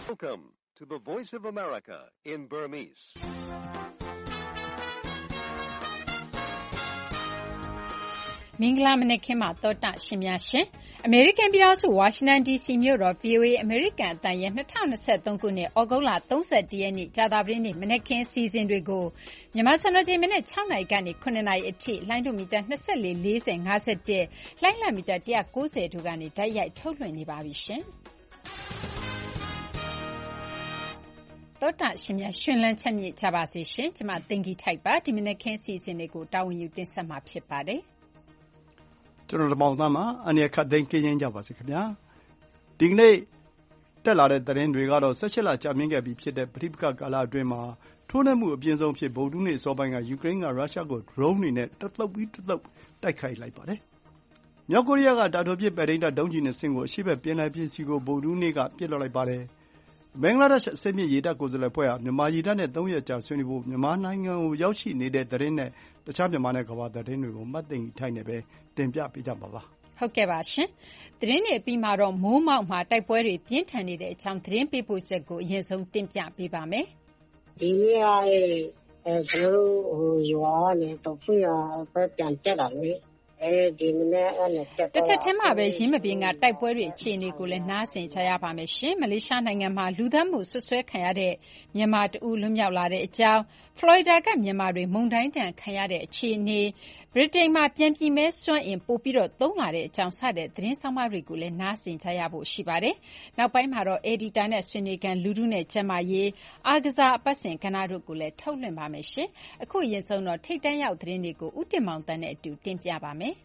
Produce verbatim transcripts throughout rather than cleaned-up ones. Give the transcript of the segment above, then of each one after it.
Welcome to the Voice of America in Burmese. မင်္ဂလာမနက်ခင်းမှာသောတာရှင်များရှင်အမေရိကန်ပြည်ထောင်စုဝါရှင်တန် ဒီ စီ မြို့တော် ဗွီ အို အေ အမေရိကန်အသံရဲ့၂၀၂၃ခုနှစ်ဩဂုတ်လ၃၁ရက်နေ့ကြာသပတေးနေ့မနက်ခင်းစီစဉ်တွေကိုမြန်မာစံတော်ချိန်မနက်၆နာရီကနေ၇နာရီအထိလှိုင်းဒုမီတာ၂၄ ၄၀ ၅၁လှိုင်းလမီတာ၁၉၀တို့ကနေဓာတ်ရိုက်ထုတ်လွှင့်နေပါပြီရှင်တောတာရှင်များရှင်လန်းချက်မြင့်ကြပါစေရှင်ကျမတင်ကြီးထိုက်ပါဒီမနက်ခင်းစီစဉ်တွေကိုတာဝန်ယူတင်ဆက်မှာဖြစ်ပါတယ်ကျွန်တော်တို့မောင်သားမှာအနေခတ်သိမ်းကင်းရင်းကြပါစေခင်ဗျာဒီကနေ့တက်လာတဲ့သတင်းတွေကတော့၁၈လကြာမြင့်ခဲ့ပြီဖြစ်တဲ့ပဋိပက္ခကာလအတွင်းမှာထိုးနှက်မှုအပြင်းဆုံးဖြစ်ဗုဒ္ဓနေ့စောပိုင်းကယူကရိန်းကရုရှားကို drone တွေနဲ့တသုတ်ပြီးတသုတ်တိုက်ခိုက်လိုက်ပါတယ်မြောက်ကိုရီးယားကတာတိုပစ်ပဲ့ထိန်းတပ်ဒုံးကျည်နှစ်စင်းကိုအရှေ့ဘက်ပင်လယ်ပြင်စီကိုဗုဒ္ဓနေ့ကပစ်လွှတ်လိုက်ပါတယ်ဘင်္ဂလားဒေ့ရှ်အစစ်မြစ်ရေတပ်ကိုယ်စားလှယ်ဖွဲ့ဟာမြန်မာရေတပ်နဲ့သုံးရက်ကြာဆွေးနွေးဖို့မြန်မာနိုင်ငံကိုရောက်ရှိနေတဲ့သတင်းနဲ့တခြားမြန်မာနဲ့ကမ္ဘာသတင်းတွေကိုမှတ်သိမ်းထိုက်နေပဲတင်ပြပေးကြပါပါဟုတ်ကဲ့ပါရှင်သတင်းတွေအပြီးမှာတော့မိုးမောက်မှာတိုက်ပွဲတွေပြင်းထန်နေတဲ့အကြောင်းသတင်းပေးပို့ချက်ကိုအရင်ဆုံးတင်ပြပေးပါမယ်ဒီနေ့ကအဲကျွန်တော်ဟိုရွာနဲ့တော့ဖွင့်ရပဲပြန်တက်တာလေအဲဒီမနေ့အဲ့နဲ့တက်တစ်ဆက်တည်းမှာပဲရင်းမပင်ကတိုက်ပွဲတွေအခြေအနေကိုလည်းနားဆင်ကြရပါမယ်ရှင်မလေးရှားနိုင်ငံမှာလူသတ်မှုဆွဆွဲခံရတဲ့မြန်မာတဦးလွတ်မြောက်လာတဲ့အကြောင်းဖလော်ရီဒါကမြန်မာတွေမုန်တိုင်းတန်ခံရတဲ့အခြေအနေဗြိတိန်မှာပြန်ပြည်မဲစွန့်အင်ပို့ပြီးတော့သုံးလာတဲ့အကြောင်းစတဲ့သတင်းဆောင်မတွေကိုလည်းနားဆင်ကြရဖို့ရှိပါတယ်နောက်ပိုင်းမှာတော့ editor နဲ့ဆွေးနွေးကန်လူထုနဲ့ကျမရေးအားကစားအပတ်စဉ်ကဏ္ဍတို့ကိုလည်းထုတ်လွှင့်ပါမယ်ရှင်အခုအရင်ဆုံးတော့ထိတ်တန့်ရောက်သတင်းတွေကိုဥတင်မောင်တန်းနဲ့အတူတင်ပြပါမယ်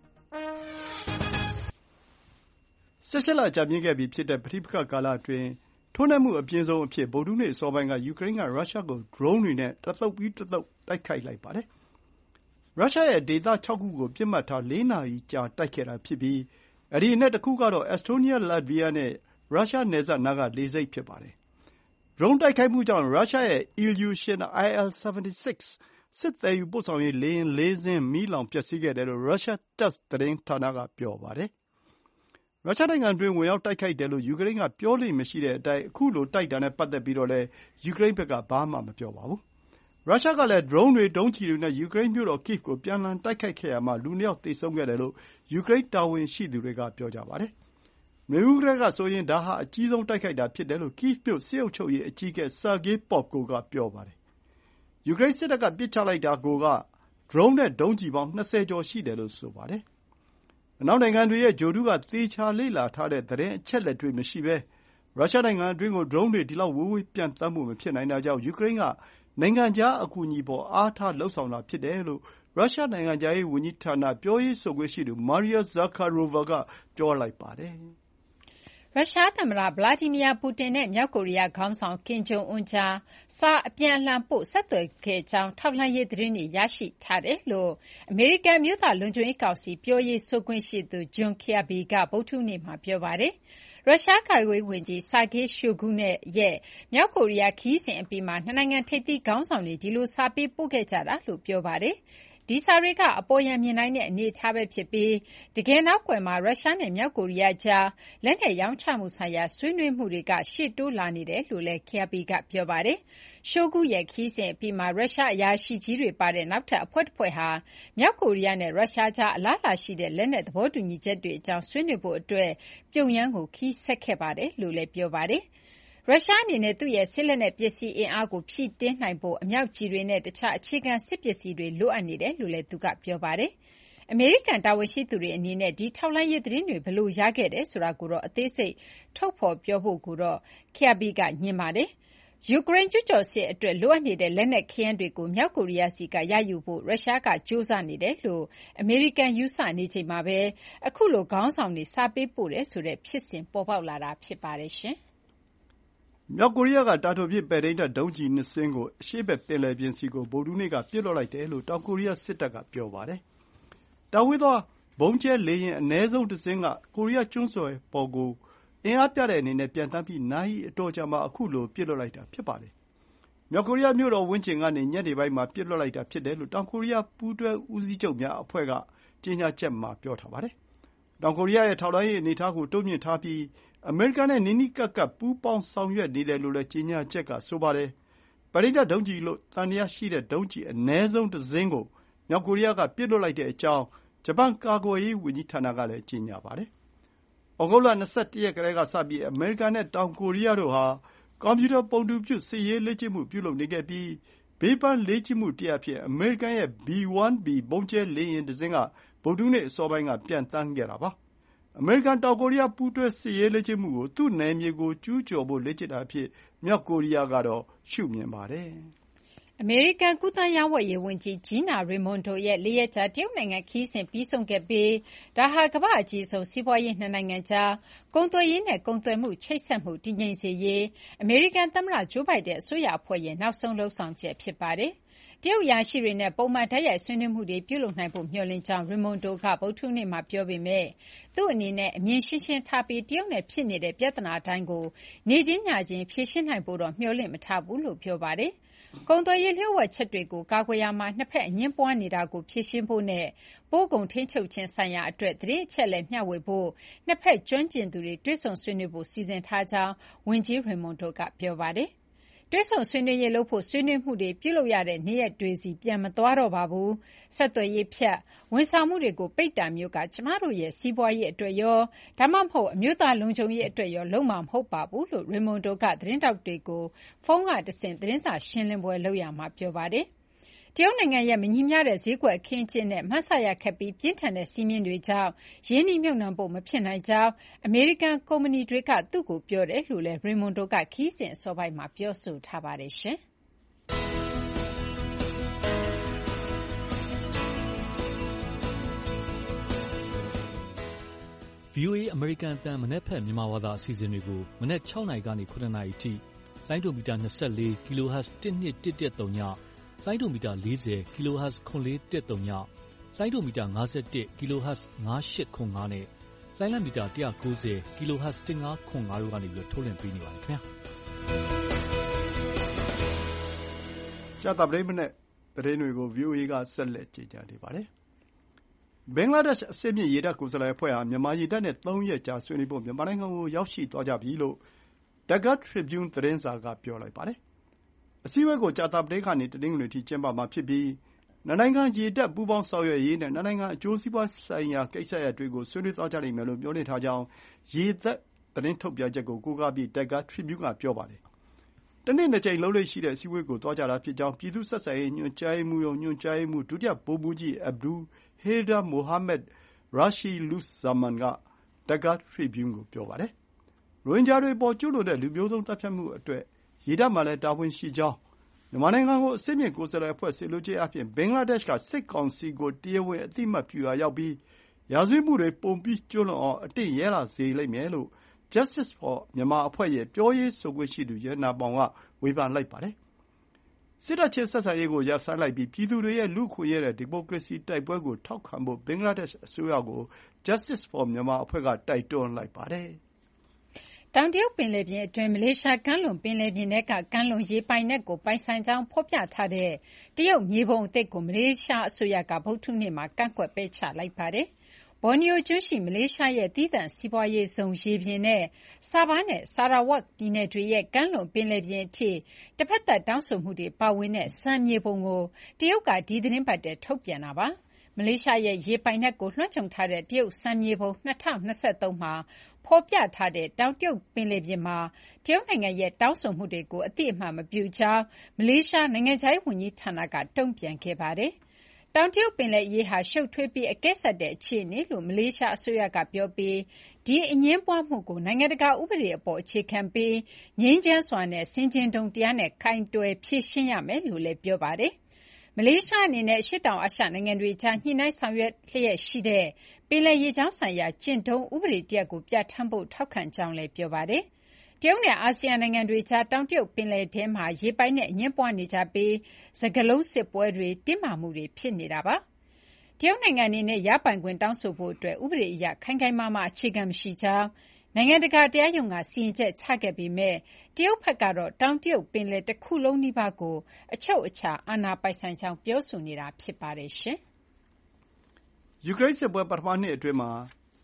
၁၈လကြာမြင့်ခဲ့ပြီဖြစ်တဲ့ပဋိပက္ခကာလအတွင်းထိုးနှက်မှုအပြင်းဆုံးအဖြစ်ဗုဒ္ဓနေ့အစောပိုင်းကယူကရိန်းကရုရှားကို drone တွေနဲ့တသုတ်ပြီးတသုတ်တိုက်ခိုက်လိုက်ပါတယ်ရုရှားရဲ့ဒေသ၆ခုကိုပစ်မှတ်ထားလေးနာရီကြာတိုက်ခဲ့တာဖြစ်ပြီးအဲဒီအနက်တစ်ခုကတော့အက်စတိုးနီးယားလတ်ဗီးယားနဲ့ရုရှားနယ်စပ်နားကလေဆိပ်ဖြစ်ပါတယ်။ drone တိုက်ခိုက်မှုကြောင့်ရုရှားရဲ့ Ilyushin I L ဆယ်ဗန်တီဆစ်စစ်သယ်ယူပို့ဆောင်ရေးလေယာဉ်လေးစင်းမီးလောင်ပျက်စီးခဲ့တယ်လို့ရုရှား TASS သတင်းဌာနကပြောပါတယ်။ရုရှားနိုင်ငံတွင်းဝင်ရောက်တိုက်ခိုက်တယ်လို့ယူကရိန်းကပြောလေ့မရှိတဲ့အတိုင်းအခုလိုတိုက်တာနဲ့ပတ်သက်ပြီးတော့လည်းယူကရိန်းဘက်ကဘာမှမပြောပါဘူး။ရုရှားကလည်း drone တွေဒုံးကျည်တွေနဲ့ယူကရိန်းမြို့တော် Kyiv ကိုပြန်လှန်တိုက်ခိုက်ခဲ့ရာမှာလူနှစ်ယောက်သေဆုံးခဲ့တယ်လို့ယူကရိန်းတာဝန်ရှိသူတွေကပြောကြပါတယ်။နွေဦးကတည်းကဆိုရင်ဒါဟာအကြီးဆုံးတိုက်ခိုက်တာဖြစ်တယ်လို့ Kyiv မြို့စစ်အုပ်ချုပ်ရေးအကြီးအကဲ Sergei Popko ကပြောပါတယ်။ယူကရိန်းစစ်တပ်ကပစ်ချလိုက်တာကိုက drone နဲ့ဒုံးကျည်ပေါင်း၂၀ကျော်ရှိတယ်လို့ဆိုပါတယ်။အနောက်နိုင်ငံတွေရဲ့ဂြိုဟ်တုကသေချာလေ့လာထားတဲ့သတင်းအချက်အလက်တွေမရှိဘဲရုရှားနိုင်ငံအတွင်းကို drone တွေဒီလောက်ဝေးဝေးပျံသန်းမှုမဖြစ်နိုင်တာကြောင့်ယူကရိန်းကနိုင်ငံခြားအကူအညီပေါ်အားထားလုပ်ဆောင်တာဖြစ်တယ်လို့ရုရှားနိုင်ငံခြားရေးဝန်ကြီးဌာနပြောရေးဆိုခွင့်ရှိသူ Maria Zakharova ကပြောလိုက်ပါတယ်။ရုရှားသမ္မတဗလာဒီမီယာပူတင်နဲ့မြောက်ကိုရီးယားခေါင်းဆောင်ကင်ဂျုံအွန်းကြားစာအပြန်အလှန်ပို့ဆက်သွယ်ခဲ့ကြောင်းထောက်လှမ်းရေးသတင်းတွေရရှိထားတယ်လို့အမေရိကန်မြို့သားလုံခြုံရေးကောင်စီပြောရေးဆိုခွင့်ရှိသူ John Kirby ကဗုဒ္ဓဟူးနေ့မှာပြောပါတယ်။ရုရှားကာကွယ်ရေးဝန်ကြီး Sergei Shoigu ရဲ့မြောက်ကိုရီးယားခရီးစဉ်အပြီးမှာနှစ်နိုင်ငံထိပ်သီးခေါင်းဆောင်တွေဒီလိုစာပေးပို့ခဲ့ကြတာလို့ပြောပါတယ်။ဒီစာတွေကအပေါ်ယံမြင်နိုင်တဲ့အနေအထားပဲဖြစ်ပြီးတကယ်နောက်ကွယ်မှာရုရှားနဲ့မြောက်ကိုရီးယားကြားလက်နက်ရောင်းချမှုဆိုင်ရာဆွေးနွေးမှုတွေကရှေ့တိုးလာနေတယ်လို့လည်း Kirby ကပြောပါတယ်။ Shoigu ရဲ့ခရီးစဉ်အပြီးမှာရုရှားအရာရှိကြီးတွေပါတဲ့နောက်ထပ်အဖွဲ့တစ်ဖွဲ့ဟာမြောက်ကိုရီးယားနဲ့ရုရှားကြားအလားအလာရှိတဲ့လက်နက်သဘောတူညီချက်တွေအကြောင်းဆွေးနွေးဖို့အတွက်ပြုံယမ်းကိုခရီးဆက်ခဲ့ပါတယ်လို့လည်းပြောပါတယ်။ရုရှားအနေနဲ့သူ့ရဲ့စစ်လက်နက်ပစ္စည်းအင်အားကိုဖြည့်တင်းနိုင်ဖို့အမြောက်ကျည်တွေနဲ့တခြားအခြေခံစစ်ပစ္စည်းတွေလိုအပ်နေတယ်လို့လည်းသူကပြောပါတယ်။အမေရိကန်တာဝန်ရှိသူတွေအနေနဲ့ဒီထောက်လှမ်းရေးသတင်းတွေဘယ်လိုရခဲ့တယ်ဆိုတာကိုတော့အသေးစိတ်ထုတ်ဖော်ပြောဖို့ကိုတော့ Kirby ကညင်းပါတယ်။ယူကရိန်းကျူးကျော်စစ်အတွက်လိုအပ်နေတဲ့လက်နက်ခဲယမ်းတွေကိုမြောက်ကိုရီးယားဆီကရယူဖို့ရုရှားကကြိုးစားနေတယ်လို့အမေရိကန်ယူဆနေချိန်မှာပဲအခုလိုခေါင်းဆောင်တွေစာပေးပို့တယ်ဆိုတဲ့ဖြစ်စဉ်ပေါ်ပေါက်လာတာဖြစ်ပါတယ်ရှင်။မြောက်ကိုရီးယားကတာတိုပစ်ပဲ့ထိန်းတပ်ဒုံးကျည်နှစ်စင်းကိုအရှေ့ဘက်ပင်လယ်ပြင်ဆီကိုဗုဒ္ဓဟူးနေ့ကပစ်လွှတ်လိုက်တယ်လို့တောင်ကိုရီးယားစစ်တပ်ကပြောပါတယ်။တာဝေးသောဗုံးကျဲလေယာဉ်အနည်းဆုံးတစ်စင်းကကိုရီးယားကျွန်းဆွယ်ပေါ်ကိုအင်အားပြတဲ့အနေနဲ့ပျံသန်းပြီးနာရီအတော်ကြာမှအခုလိုပစ်လွှတ်လိုက်တာဖြစ်ပါတယ်။မြောက်ကိုရီးယားမြို့တော်ဝန်းကျင်ကနေညနေပိုင်းမှာပစ်လွှတ်လိုက်တာဖြစ်တယ်လို့တောင်ကိုရီးယားပူးတွဲဦးစီးချုပ်များအဖွဲ့ကကြေညာချက်မှာပြောထားပါတယ်။တောင်ကိုရီးယားရဲ့ထောက်လှမ်းရေးအနေအထားကိုတိုးမြှင့်ထားပြီးအမေရိကန်နဲ့နီးနီးကပ်ကပ်ပူးပေါင်းဆောင်ရွက်နေတယ်လို့လည်းကြေညာချက်ကဆိုပါတယ်။ပဲရစ်တာဒုံးကျည်လို့သံသယရှိတဲ့ဒုံးကျည်အနည်းဆုံးတစ်စင်းကိုမြောက်ကိုရီးယားကပစ်လွှတ်လိုက်တဲ့အကြောင်းဂျပန်ကာကွယ်ရေးဝန်ကြီးဌာနကလည်းကြေညာပါတယ်။ဩဂုတ်လ၂၁ရက်ကတည်းကစပြီးအမေရိကန်နဲ့တောင်ကိုရီးယားတို့ဟာကွန်ပျူတာပုံတူပြုစစ်ရေးလေ့ကျင့်မှုပြုလုပ်နေခဲ့ပြီးဘေးပန်းလေ့ကျင့်မှုတစ်ရပ်အဖြစ်အမေရိကန်ရဲ့ ဘီ ဝမ် ဘီ ဗုံးကြဲလေယာဉ်တစ်စင်းကဗုဒ္ဓဟူးနေ့အစောပိုင်းကပျံသန်းခဲ့တာပါ။အမေရိကန်တောင်ကိုရီးယားပူးတွဲစစ်ရေးလေ့ကျင့်မှုကိုသူ့နယ်မြေကိုကျူးကျော်ဖို့လေ့ကျင့်တာအဖြစ်မြောက်ကိုရီးယားကတော့ရှုမြင်ပါတယ်။အမေရိကန်ကူးသန်းရောင်းဝယ်ရေးဝန်ကြီးဂျီနာရေမွန်ဒိုရဲ့လေးရက်ကြာတရုတ်နိုင်ငံခရီးစဉ်ပြီးဆုံးခဲ့ပြီးဒါဟာကမ္ဘာ့အကြီးဆုံးစီးပွားရေးနှစ်နိုင်ငံကြားကုန်သွယ်ရေးနဲ့ကုန်သွယ်မှုချိတ်ဆက်မှုတည်ငြိမ်စေရေးအမေရိကန်သမ္မတဂျိုးဘိုင်ဒန်အစိုးရအဖွဲ့ရဲ့နောက်ဆုံးလုပ်ဆောင်ချက်ဖြစ်ပါတယ်။တရုတ်အရာရှိတွေနဲ့ပုံမှန်တိုက်ရိုက်ဆွေးနွေးမှုတွေပြုလုပ်နိုင်ဖို့မျှော်လင့်ကြောင်းရေမွန်ဒိုကဗုဒ္ဓဟူးနေ့မှာပြောပေမယ့်သူ့အနေနဲ့အမြင်ရှင်းရှင်းထားပြီးတရုတ်နဲ့ဖြစ်နေတဲ့ပြဿနာတိုင်းကိုနေ့ချင်းညချင်းဖြေရှင်းနိုင်ဖို့တော့မျှော်လင့်မထားဘူးလို့ပြောပါတယ်။ကုန်သွယ်ရေးလျှို့ဝှက်ချက်တွေကိုကာကွယ်ရာမှာနှစ်ဘက်အငြင်းပွားနေတာကိုဖြေရှင်းဖို့နဲ့ပို့ကုန်ထိန်းချုပ်ခြင်းဆိုင်ရာအတွက်သတင်းအချက်အလက်မျှဝေဖို့နှစ်ဘက်ကျွမ်းကျင်သူတွေတွေ့ဆုံဆွေးနွေးဖို့စီစဉ်ထားကြောင်းဝန်ကြီးရေမွန်ဒိုကပြောပါတယ်။တွေ့ဆုံဆွေးနွေးရေးလုပ်ဖို့ဆွေးနွေးမှုတွေပြုလုပ်ရတဲ့နေ့ရက်တွေစီပြန်မသွားတော့ပါဘူး။ဆက်သွယ်ရေးဖြတ်ဝန်ဆောင်မှုတွေကိုပိတ်တာမျိုးကကျမတို့ရဲ့စီးပွားရေးအတွက်ရောဒါမှမဟုတ်အမျိုးသားလုံခြုံရေးအတွက်ရောလုံးဝမဟုတ်ပါဘူးလို့ရေမွန်ဒိုကသတင်းတောက်တွေကိုဖုန်းကတဆင့်သတင်းစာရှင်းလင်းပွဲလုပ်ရမှာပြောပါတယ်။တရုတ်နိုင်ငံရဲ့မညီမျှတဲ့ဈေးကွက်အခင်းအကျင်းနဲ့မှတ်ဆရခက်ပြီးပြင်းထန်တဲ့စည်းမျဉ်းတွေကြောင့်ရင်းနှီးမြှုပ်နှံဖို့မဖြစ်နိုင်ကြောင်းအမေရိကန်ကုမ္ပဏီတွေကသူ့ကိုပြောတယ်လို့လည်းရေမွန်ဒိုကခီးစဉ်အစောပိုင်းမှာပြောဆိုထားပါတယ်ရှင်။ ဗီအိုအေ အမေရိကန်အသံမနက်ဖြန်မြန်မာဘာသာအစီအစဉ်တွေကိုမနက်၆နာရီကနေ၇နာရီအထိလိုင်းဒိုမီတာ၂၄ kHz တစ်နှစ်တစ်တစ်သုံးညလိုင်းဒိုမီတာ၄၀ kHz ခွန်လေးတစ်သုံးညလိုင်းဒိုမီတာ၅၁ kHz ၅၈ခွန်၅နဲ့လိုင်းလမီတာ၁၉၀ kHz ၁၅ခွန်၅တို့ကနေပြီးထုတ်လွှင့်ပေးနေပါတယ်ခင်ဗျာ။ကြာသပတေးမနေ့သတင်းတွေကို ဗီအိုအေ ကဆက်လက်ကြေညာနေပါတယ်။ဘင်္ဂလားဒေ့ရှ်အဆင့်မြင့်ရေတပ်ကိုယ်စားလှယ်အဖွဲ့ဟာမြန်မာရေတပ်နဲ့သုံးရက်ကြာဆွေးနွေးဖို့မြန်မာနိုင်ငံကိုရောက်ရှိသွားကြပြီလို့ Dhaka Tribune သတင်းစာကပြောလိုက်ပါတယ်။အစည်းအဝေးကိုကြာသပတေးကနေတနင်္ဂနွေထိကျင်းပမှာဖြစ်ပြီးနှစ်နိုင်ငံရေတပ်ပူးပေါင်းဆောင်ရွက်ရေးနဲ့နှစ်နိုင်ငံအကျိုးစီးပွားဆိုင်ရာကိစ္စရပ်တွေကိုဆွေးနွေးသွားကြလိမ့်မယ်လို့မျှော်လင့်ထားကြောင်းရေတပ်သတင်းထုတ်ပြန်ချက်ကိုကိုးကားပြီး Dhaka Tribune ကပြောပါတယ်။တနှစ်နှစ်ကြိမ်လုပ်လေ့ရှိတဲ့အစည်းအဝေးကိုသွားကြတာဖြစ်ကြောင်းပြည်သူ့ဆက်ဆံရေးညွှန်ကြားရေးမှူးရုံးညွှန်ကြားရေးမှူးဒုတိယဗိုလ်မှူးကြီး Abdul Heydar Mohamed Rasheeluzzahman က Dhaka Tribune ကိုပြောပါတယ်။ရိုဟင်ဂျာတွေအပေါ်ကျူးလွန်တဲ့လူမျိုးတုံးသတ်ဖြတ်မှုအတွက်ရေတပ်မှာလည်းတာဝန်ရှိကြောင်းမြန်မာနိုင်ငံကိုအဆင့်မြင့်ကိုယ်စားလှယ်အဖွဲ့စေလွှတ်ခြင်းအားဖြင့်ဘင်္ဂလားဒေ့ရှ်ကစစ်ကောင်စီကိုတရားဝင်အသိအမှတ်ပြုရာရောက်ပြီးရာဇဝတ်မှုတွေပိုပြီးကျူးလွန်အောင်အတင့်ရဲလာစေလိမ့်မယ်လို့ Justice for Myanmar အဖွဲ့ရဲ့ပြောရေးဆိုခွင့်ရှိသူရတနာမောင်ကဝေဖန်လိုက်ပါတယ်။စစ်တပ်ချင်းဆက်ဆံရေးကိုရပ်ဆိုင်းလိုက်ပြီးပြည်သူတွေရဲ့လူ့အခွင့်အရေးနဲ့ဒီမိုကရေစီတိုက်ပွဲကိုထောက်ခံဖို့ဘင်္ဂလားဒေ့ရှ်အစိုးရကို Justice for Myanmar အဖွဲ့ကတိုက်တွန်းလိုက်ပါတယ်။တောင်တရုတ်ပင်လယ်ပြင်အတွင်းမလေးရှားကမ်းလွန်ပင်လယ်ပြင်ထဲကကမ်းလွန်ရေပိုင်နက်ကိုပိုင်ဆိုင်ကြောင်းဖော်ပြထားတဲ့တရုတ်မြေပုံအသစ်ကိုမလေးရှားအစိုးရကဗုဒ္ဓဟူးနေ့မှာကန့်ကွက်ပယ်ချလိုက်ပါတယ်။ဘော်နီယိုကျွန်းရှိမလေးရှားရဲ့သီးသန့်စီးပွားရေးဇုံရေပြင်နဲ့ဆာဘားနဲ့ဆာရာဝက်ပြည်နယ်တွေရဲ့ကမ်းလွန်ပင်လယ်ပြင်အထိတဖက်သတ်တောင်းဆိုမှုတွေပါဝင်တဲ့စံမြေပုံကိုတရုတ်ကဒီသတင်းပတ်ထဲထုတ်ပြန်တာပါ။မလေးရှားရဲ့ရေပိုင်နက်ကိုလွှမ်းခြုံထားတဲ့တရုတ်စံမြေပုံ၂၀၂၃မှာဖော်ပြထားတဲ့တောင်တရုတ်ပင်လယ်ပြင်မှာတရုတ်နိုင်ငံရဲ့တောင်းဆိုမှုတွေကိုအသိအမှတ်မပြုကြောင်းမလေးရှားနိုင်ငံခြားရေးဝန်ကြီးဌာနကတုံ့ပြန်ခဲ့ပါတယ်။တောင်တရုတ်ပင်လယ်အရေးဟာရှုပ်ထွေးပြီးအကဲဆတ်တဲ့အခြေအနေလို့မလေးရှားအစိုးရကပြောပြီးဒီအငြင်းပွားမှုကိုနိုင်ငံတကာဥပဒေအပေါ်အခြေခံပြီးငြိမ်းချမ်းစွာနဲ့ဆင်ခြင်တုံတရားနဲ့ကိုင်တွယ်ဖြေရှင်းရမယ်လို့လည်းပြောပါတယ်။မလေးရှားအနေနဲ့အရှေ့တောင်အာရှနိုင်ငံတွေကြားညှိနှိုင်းဆောင်ရွက်လျက်ရှိတဲ့ပင်လယ်ရေကြောင်းဆိုင်ရာကျင့်ထုံးဥပဒေတရပ်ကိုပြဋ္ဌာန်းဖို့ထောက်ခံကြောင်းလည်းပြောပါတယ်။တရုတ်နဲ့အာဆီယံနိုင်ငံတွေကြားတောင်တရုတ်ပင်လယ်ထဲမှာရေပိုင်နက်အငြင်းပွားနေကြပြီးစကားလုံးစစ်ပွဲတွေတင်းမာမှုတွေဖြစ်နေတာပါ။တရုတ်နိုင်ငံအနေနဲ့ရပိုင်ခွင့်တောင်းဆိုဖို့အတွက်ဥပဒေအရခိုင်ခိုင်မာမာအခြေခံမရှိကြောင်းနိုင်ငံတကာတရားရုံးကစီရင်ချက်ချခဲ့ပေမယ့်တရုတ်ဘက်ကတော့တောင်တရုတ်ပင်လယ်တစ်ခုလုံးနီးပါးကိုအချုပ်အခြာအာဏာပိုင်ဆိုင်ကြောင်းပြောဆိုနေတာဖြစ်ပါတယ်ရှင်။ယူကရိန်းစစ်ပွဲပထမနှစ်အတွင်းမှာ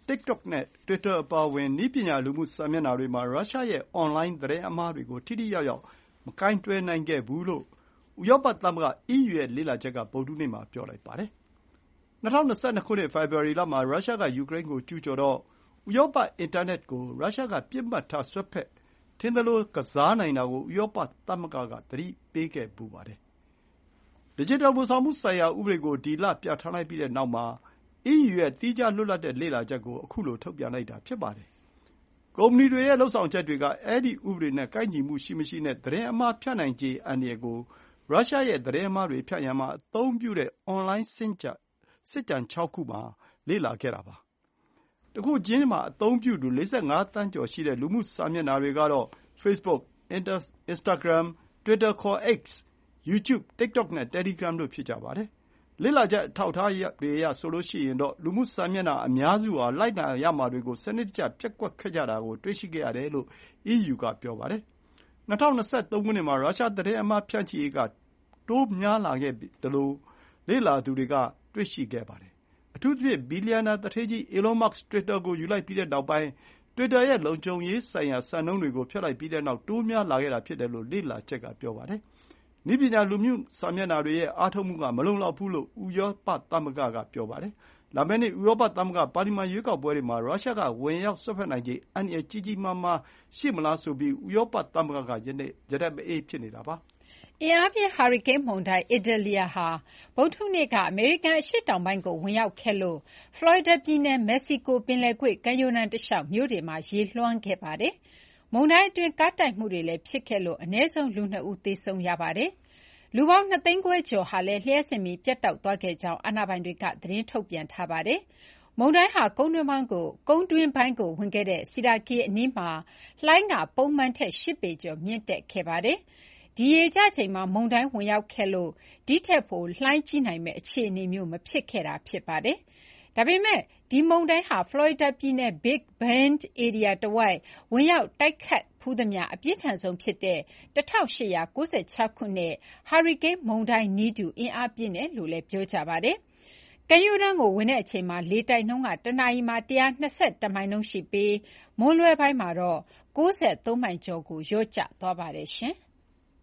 TikTok နဲ့ Twitter အပါအဝင်နည်းပညာလူမှုစာမျက်နှာတွေမှာရုရှားရဲ့အွန်လိုင်းသတင်းအမှားတွေကိုထိထိရောက်ရောက်မကိုင်တွယ်နိုင်ခဲ့ဘူးလို့ဥရောပသမဂ္ဂ အီးယူ ရဲ့လေ့လာချက်ကဗုဒ္ဓဟူးနေ့မှာပြောလိုက်ပါတယ်။၂၀၂၂ ခုနှစ်ဖေဖော်ဝါရီလမှာရုရှားကယူကရိန်းကိုကျူးကျော်တော့ဥရောပအင်တာနက်ကိုရုရှားကပစ်မှတ်ထားစွက်ဖက်ထင်သလိုကစားနိုင်တာကိုဥရောပသမဂ္ဂကသတိပေးခဲ့ဖူးပါတယ်။ဒစ်ဂျစ်တယ်ဝန်ဆောင်မှုဆိုင်ရာဥပဒေကိုဒီလပြဋ္ဌာန်းလိုက်ပြီးတဲ့နောက်မှာအီးယူရဲ့သီးခြားလွတ်လပ်တဲ့လေ့လာချက်ကိုအခုလိုထုတ်ပြန်လိုက်တာဖြစ်ပါတယ်။ကုမ္ပဏီတွေရဲ့လုပ်ဆောင်ချက်တွေကအဲဒီဥပဒေနဲ့ကိုက်ညီမှုရှိမရှိနဲ့သတင်းအမှားဖြန့်နိုင်ခြေအန္တရာယ်ကိုရုရှားရဲ့သတင်းအမှားတွေဖြန့်ရန်မှာအသုံးပြုတဲ့အွန်လိုင်းစစ်ကြံခြောက်ခုမှာလေ့လာခဲ့တာပါ။တခုချင်းမှာအသုံးပြုသူလေးဆယ့်ငါးသန်းကျော်ရှိတဲ့လူမှုစာမျက်နှာတွေကတော့ Facebook, Instagram, Twitter ခေါ် X, YouTube, TikTok နဲ့ Telegram တို့ဖြစ်ကြပါတယ်။လေ့လာချက်အထောက်အထားတွေအရဆိုရင်တော့လူမှုစာမျက်နှာအများစုဟာလိုက်နာရမှာတွေကိုစနစ်တကျပျက်ကွက်ခဲ့ကြတာကိုတွေ့ရှိခဲ့ရတယ်လို့ အီးယူ ကပြောပါတယ်။၂၀၂၃ ခုနှစ်မှာရုရှားသတင်းအမှားဖြန့်ချိရေးကတိုးများလာခဲ့သလိုလေ့လာသူတွေကတွေ့ရှိခဲ့ပါတယ်။အထူးသဖြင့်ဘီလီယံနာသူဌေးကြီး Elon Musk Twitter ကိုယူလိုက်ပြီးတဲ့နောက်ပိုင်း Twitter ရဲ့လုံခြုံရေးဆိုင်ရာစံနှုန်းတွေကိုဖျက်လိုက်ပြီးတဲ့နောက်တိုးများလာခဲ့တာဖြစ်တယ်လို့လေ့လာချက်ကပြောပါတယ်။နည်းပညာလူမှုစာမျက်နှာတွေရဲ့အားထုတ်မှုကမလုံလောက်ဘူးလို့ဥရောပသမဂ္ဂကပြောပါတယ်။လာမယ့်နှစ်ဥရောပသမဂ္ဂပါလီမန်ရွေးကောက်ပွဲတွေမှာရုရှားကဝင်ရောက်စွက်ဖက်နိုင်ခြေအန္တရာယ်ကြီးကြီးမားမားရှိမလားဆိုပြီးဥရောပသမဂ္ဂကယနေ့ရတက်မအေးဖြစ်နေတာပါ။အင်အားပြင်းဟာရီကိန်းမုန်တိုင်း Idalia ဟာဗုဒ္ဓဟူးနေ့ကအမေရိကန်အရှေ့တောင်ပိုင်းကိုဝင်ရောက်ခဲ့လို့ဖလော်ရီဒါပြည်နယ်မက္ကဆီကိုပင်လယ်ကွေ့ကမ်းရိုးတန်းတလျှောက်မြို့တွေမှာရေလွှမ်းခဲ့ပါတယ်။မုန်တိုင်းအတွင်းကားတိုက်မှုတွေလည်းဖြစ်ခဲ့လို့အနည်းဆုံးလူနှစ်ဦးသေဆုံးရပါတယ်။လူပေါင်းနှစ်သိန်းခွဲကျော်ဟာလည်းလျှပ်စစ်မီးပြတ်တောက်သွားခဲ့ကြောင်းအာဏာပိုင်တွေကသတင်းထုတ်ပြန်ထားပါတယ်။မုန်တိုင်းဟာကုန်းတွင်းပိုင်းကိုကုန်းတွင်းပိုင်းကိုဝင်ခဲ့တဲ့စီရာကီအနီးမှာလှိုင်းကပုံမှန်ထက်ရှစ်ပေကျော်မြင့်တက်ခဲ့ပါတယ်။ဒီရေကျချိန်မှာမုန်တိုင်းဝင်ရောက်ခဲ့လို့ဒီထက်ပိုလှိုင်းကြီးနိုင်မယ့်အခြေအနေမျိုးမဖြစ်ခဲ့တာဖြစ်ပါတယ်။ဒါပေမဲ့ဒီမုန်တိုင်းဟာဖလော်ရီဒါပြည်နယ် Big Bend ဧရိယာတဝိုက်ဝင်ရောက်တိုက်ခတ်ဖူးသမျှအပြင်းထန်ဆုံးဖြစ်တဲ့၁၈၉၆ ခုနှစ်ဟာရီကိန်းမုန်တိုင်းနည်းတူအင်အားပြင်းတယ်လို့လည်းပြောကြပါတယ်။ကမ်းရိုးတန်းကိုဝင်တဲ့အချိန်မှာလေတိုက်နှုန်းကတနာရီမှာ၁၂၁မိုင်နှုန်းရှိပြီးမွန်းလွဲပိုင်းမှာတော့၉၃မိုင်ကျော်ကိုလျော့ကျသွားပါတယ်ရှင်။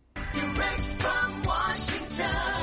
Direct from Washington,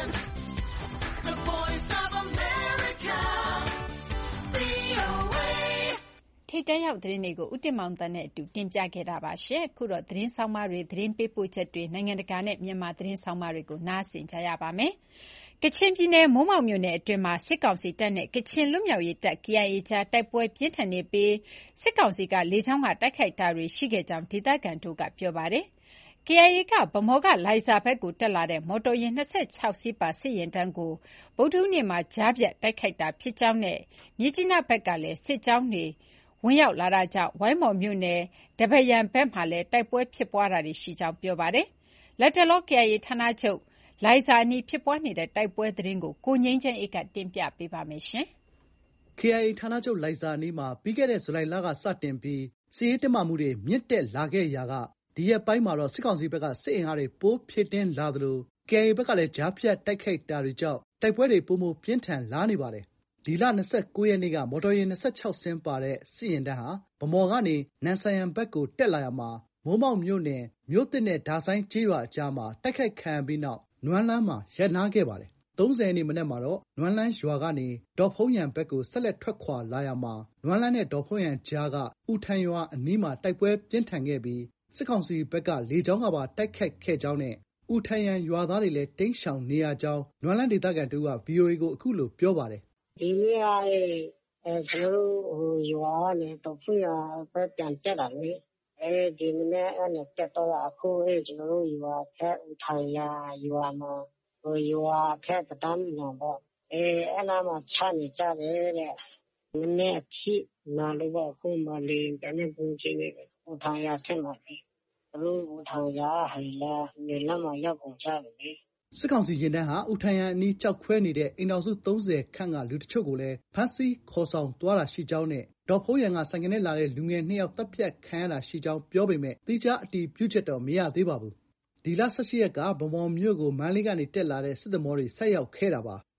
the voice of America,ဗွီအိုအေထိပ်တန်းရောက်သတင်းတွေကိုဦးတင်မောင်သန်းနဲ့အတူတင်ပြခဲ့တာပါရှင်။အခုတော့သတင်းဆောင်မတွေသတင်းပေးပို့ချက်တွေနိုင်ငံတကာနဲ့မြန်မာသတင်းဆောင်မတွေကိုနားဆင်ကြရပါမယ်။ကချင်ပြည်နယ်မိုးမောက်မြို့နယ်အတွင်းမှာစစ်ကောင်စီတပ်နဲ့ကချင်လွတ်မြောက်ရေးတပ် ကေအိုင်အေ ကြားတိုက်ပွဲပြင်းထန်နေပြီးစစ်ကောင်စီကလေကြောင်းကတိုက်ခိုက်တာတွေရှိခဲ့ကြောင်းဒေသခံတို့ကပြောပါတယ်။ ကေအိုင်အေ ကဗန်းမော်ကလိုင်ဇာဘက်ကိုတက်လာတဲ့မော်တော်ယာဉ်၂၆စီးပါစစ်ယာဉ်တန်းကိုဗုဒ္ဓဟူးနေ့မှာကြားဖြတ်တိုက်ခိုက်တာဖြစ်ကြောင်းနဲ့မြစ်ကြီးနားဘက်ကလည်းစစ်ကြောင်းတွေဝင်ရောက်လာတာကြောင့်ဝိုင်းမော်မြို့နယ်ဒဘတ်ယန်ဘက်မှာလည်းတိုက်ပွဲဖြစ်ပွားတာတွေရှိကြောင်းပြောပါတယ်။လတ်တလော ကေအိုင်အေ ဌာနချုပ်လိုင်ဇာအနီးဖြစ်ပွားနေတဲ့တိုက်ပွဲသတင်းကိုကိုငြိမ်းချမ်းအေးကတင်ပြပေးပါမယ်။ကေအိုင်အေ ဌာနချုပ်လိုင်ဇာအနီးမှာပြီးခဲ့တဲ့ဇူလိုင်လကစတင်ပြီးစစ်ရေးတင်းမာမှုတွေမြင့်တက်လာခဲ့ရာကဒီရက်ပိုင်းမှာတော့စစ်ကောင်စီဘက်ကစစ်အင်အားတွေပိုဖြည့်တင်းလာသလို ကေအိုင်အေ ဘက်ကလည်းကြားဖြတ်တိုက်ခိုက်တာတွေကြောင့်တိုက်ပွဲတွေပိုမိုပြင်းထန်လာနေပါတယ်။ဒီလ၂၉ရက်နေ့ကမော်တော်ယာဉ်၂၆စင်းပါတဲ့စစ်ယာဉ်တန်းဟာဗန်းမော်ကနေနန်ဆန်ယန်ဘက်ကိုတက်လာရာမှာမိုးမောက်မြို့နယ်မြို့သစ်နဲ့ဒါဆိုင်းကျေးရွာအကြားမှာတိုက်ခိုက်ခံရပြီးနောက်နွမ်းလန်းမှာရပ်နားခဲ့ပါတယ်။၃၀ရက်နေ့မနက်မှာတော့နွမ်းလန်းရွာကနေဒေါ့ဖုန်းယန်ဘက်ကိုဆက်လက်ထွက်ခွာလာရာမှာနွမ်းလန်းနဲ့ဒေါ့ဖုန်းယန်ကြားကဥထန်ရွာအနီးမှာတိုက်ပွဲပြင်းထန်ခဲ့ပြီးစစ်ကောင်စီဘက်ကလေကြောင်းကပါတိုက်ခိုက်ခဲ့ကြောင်းနဲ့ဥထန်ယန်ရွာသားတွေလည်းတိမ်းရှောင်နေရကြောင်းနွမ်းလန်းဒေသခံတူက ဗွီအိုအေကိုအခုလိုပြောပါတယ်။ဒီနေ့ကအဲကျွန်တော်တို့ရွာကနေဒေါ့ဖုန်းယန်ဘက်ပြန်တက်တာလေ။အဲဒီမနေ့ကနေတက်တော့အခုအဲကျွန်တော်တို့ရွာထက်ဥထန်ယန်ရွာမှာဟိုရွာထက်တန်းညောင်ပေါ့အဲအဲ့နာမှာချနေကြတယ်တဲ့။မနေ့အဖြစ်နာလို့ပေါ့အခုမှလေပြန်နေပုံချင်းနေဥထန်ယန်ထက်မှာလေ။သူတို့ဥထန်ယန်ဟိလာနေလမ်းမှာရောက်ကုန်ကြတယ်လေ။စစ်ကောင်စီရင်တန်းဟာဥထန်ယန်အနီးကြောက်ခွဲနေတဲ့အိမ်တော်စုသုံးဆယ်ခန့်ကလူတချို့ကိုလည်းဖမ်းဆီးခေါ်ဆောင်သွားတာရှိကြောင်းနဲ့ဒေါ့ဖုန်းယန်ကဆိုင်ကနဲ့လာတဲ့လူငယ်နှစ်ယောက်တပ်ဖြတ်ခံရတာရှိကြောင်းပြောပေမဲ့တိကျအတည်ပြုချက်တော့မရသေးပါဘူး။ဒီလ၁၈ရက်ကဗန်းမော်မြို့ကိုမန္တလေးကနေတက်လာတဲ့စစ်သမောတွေဆက်ရောက်ခဲ့တာပါ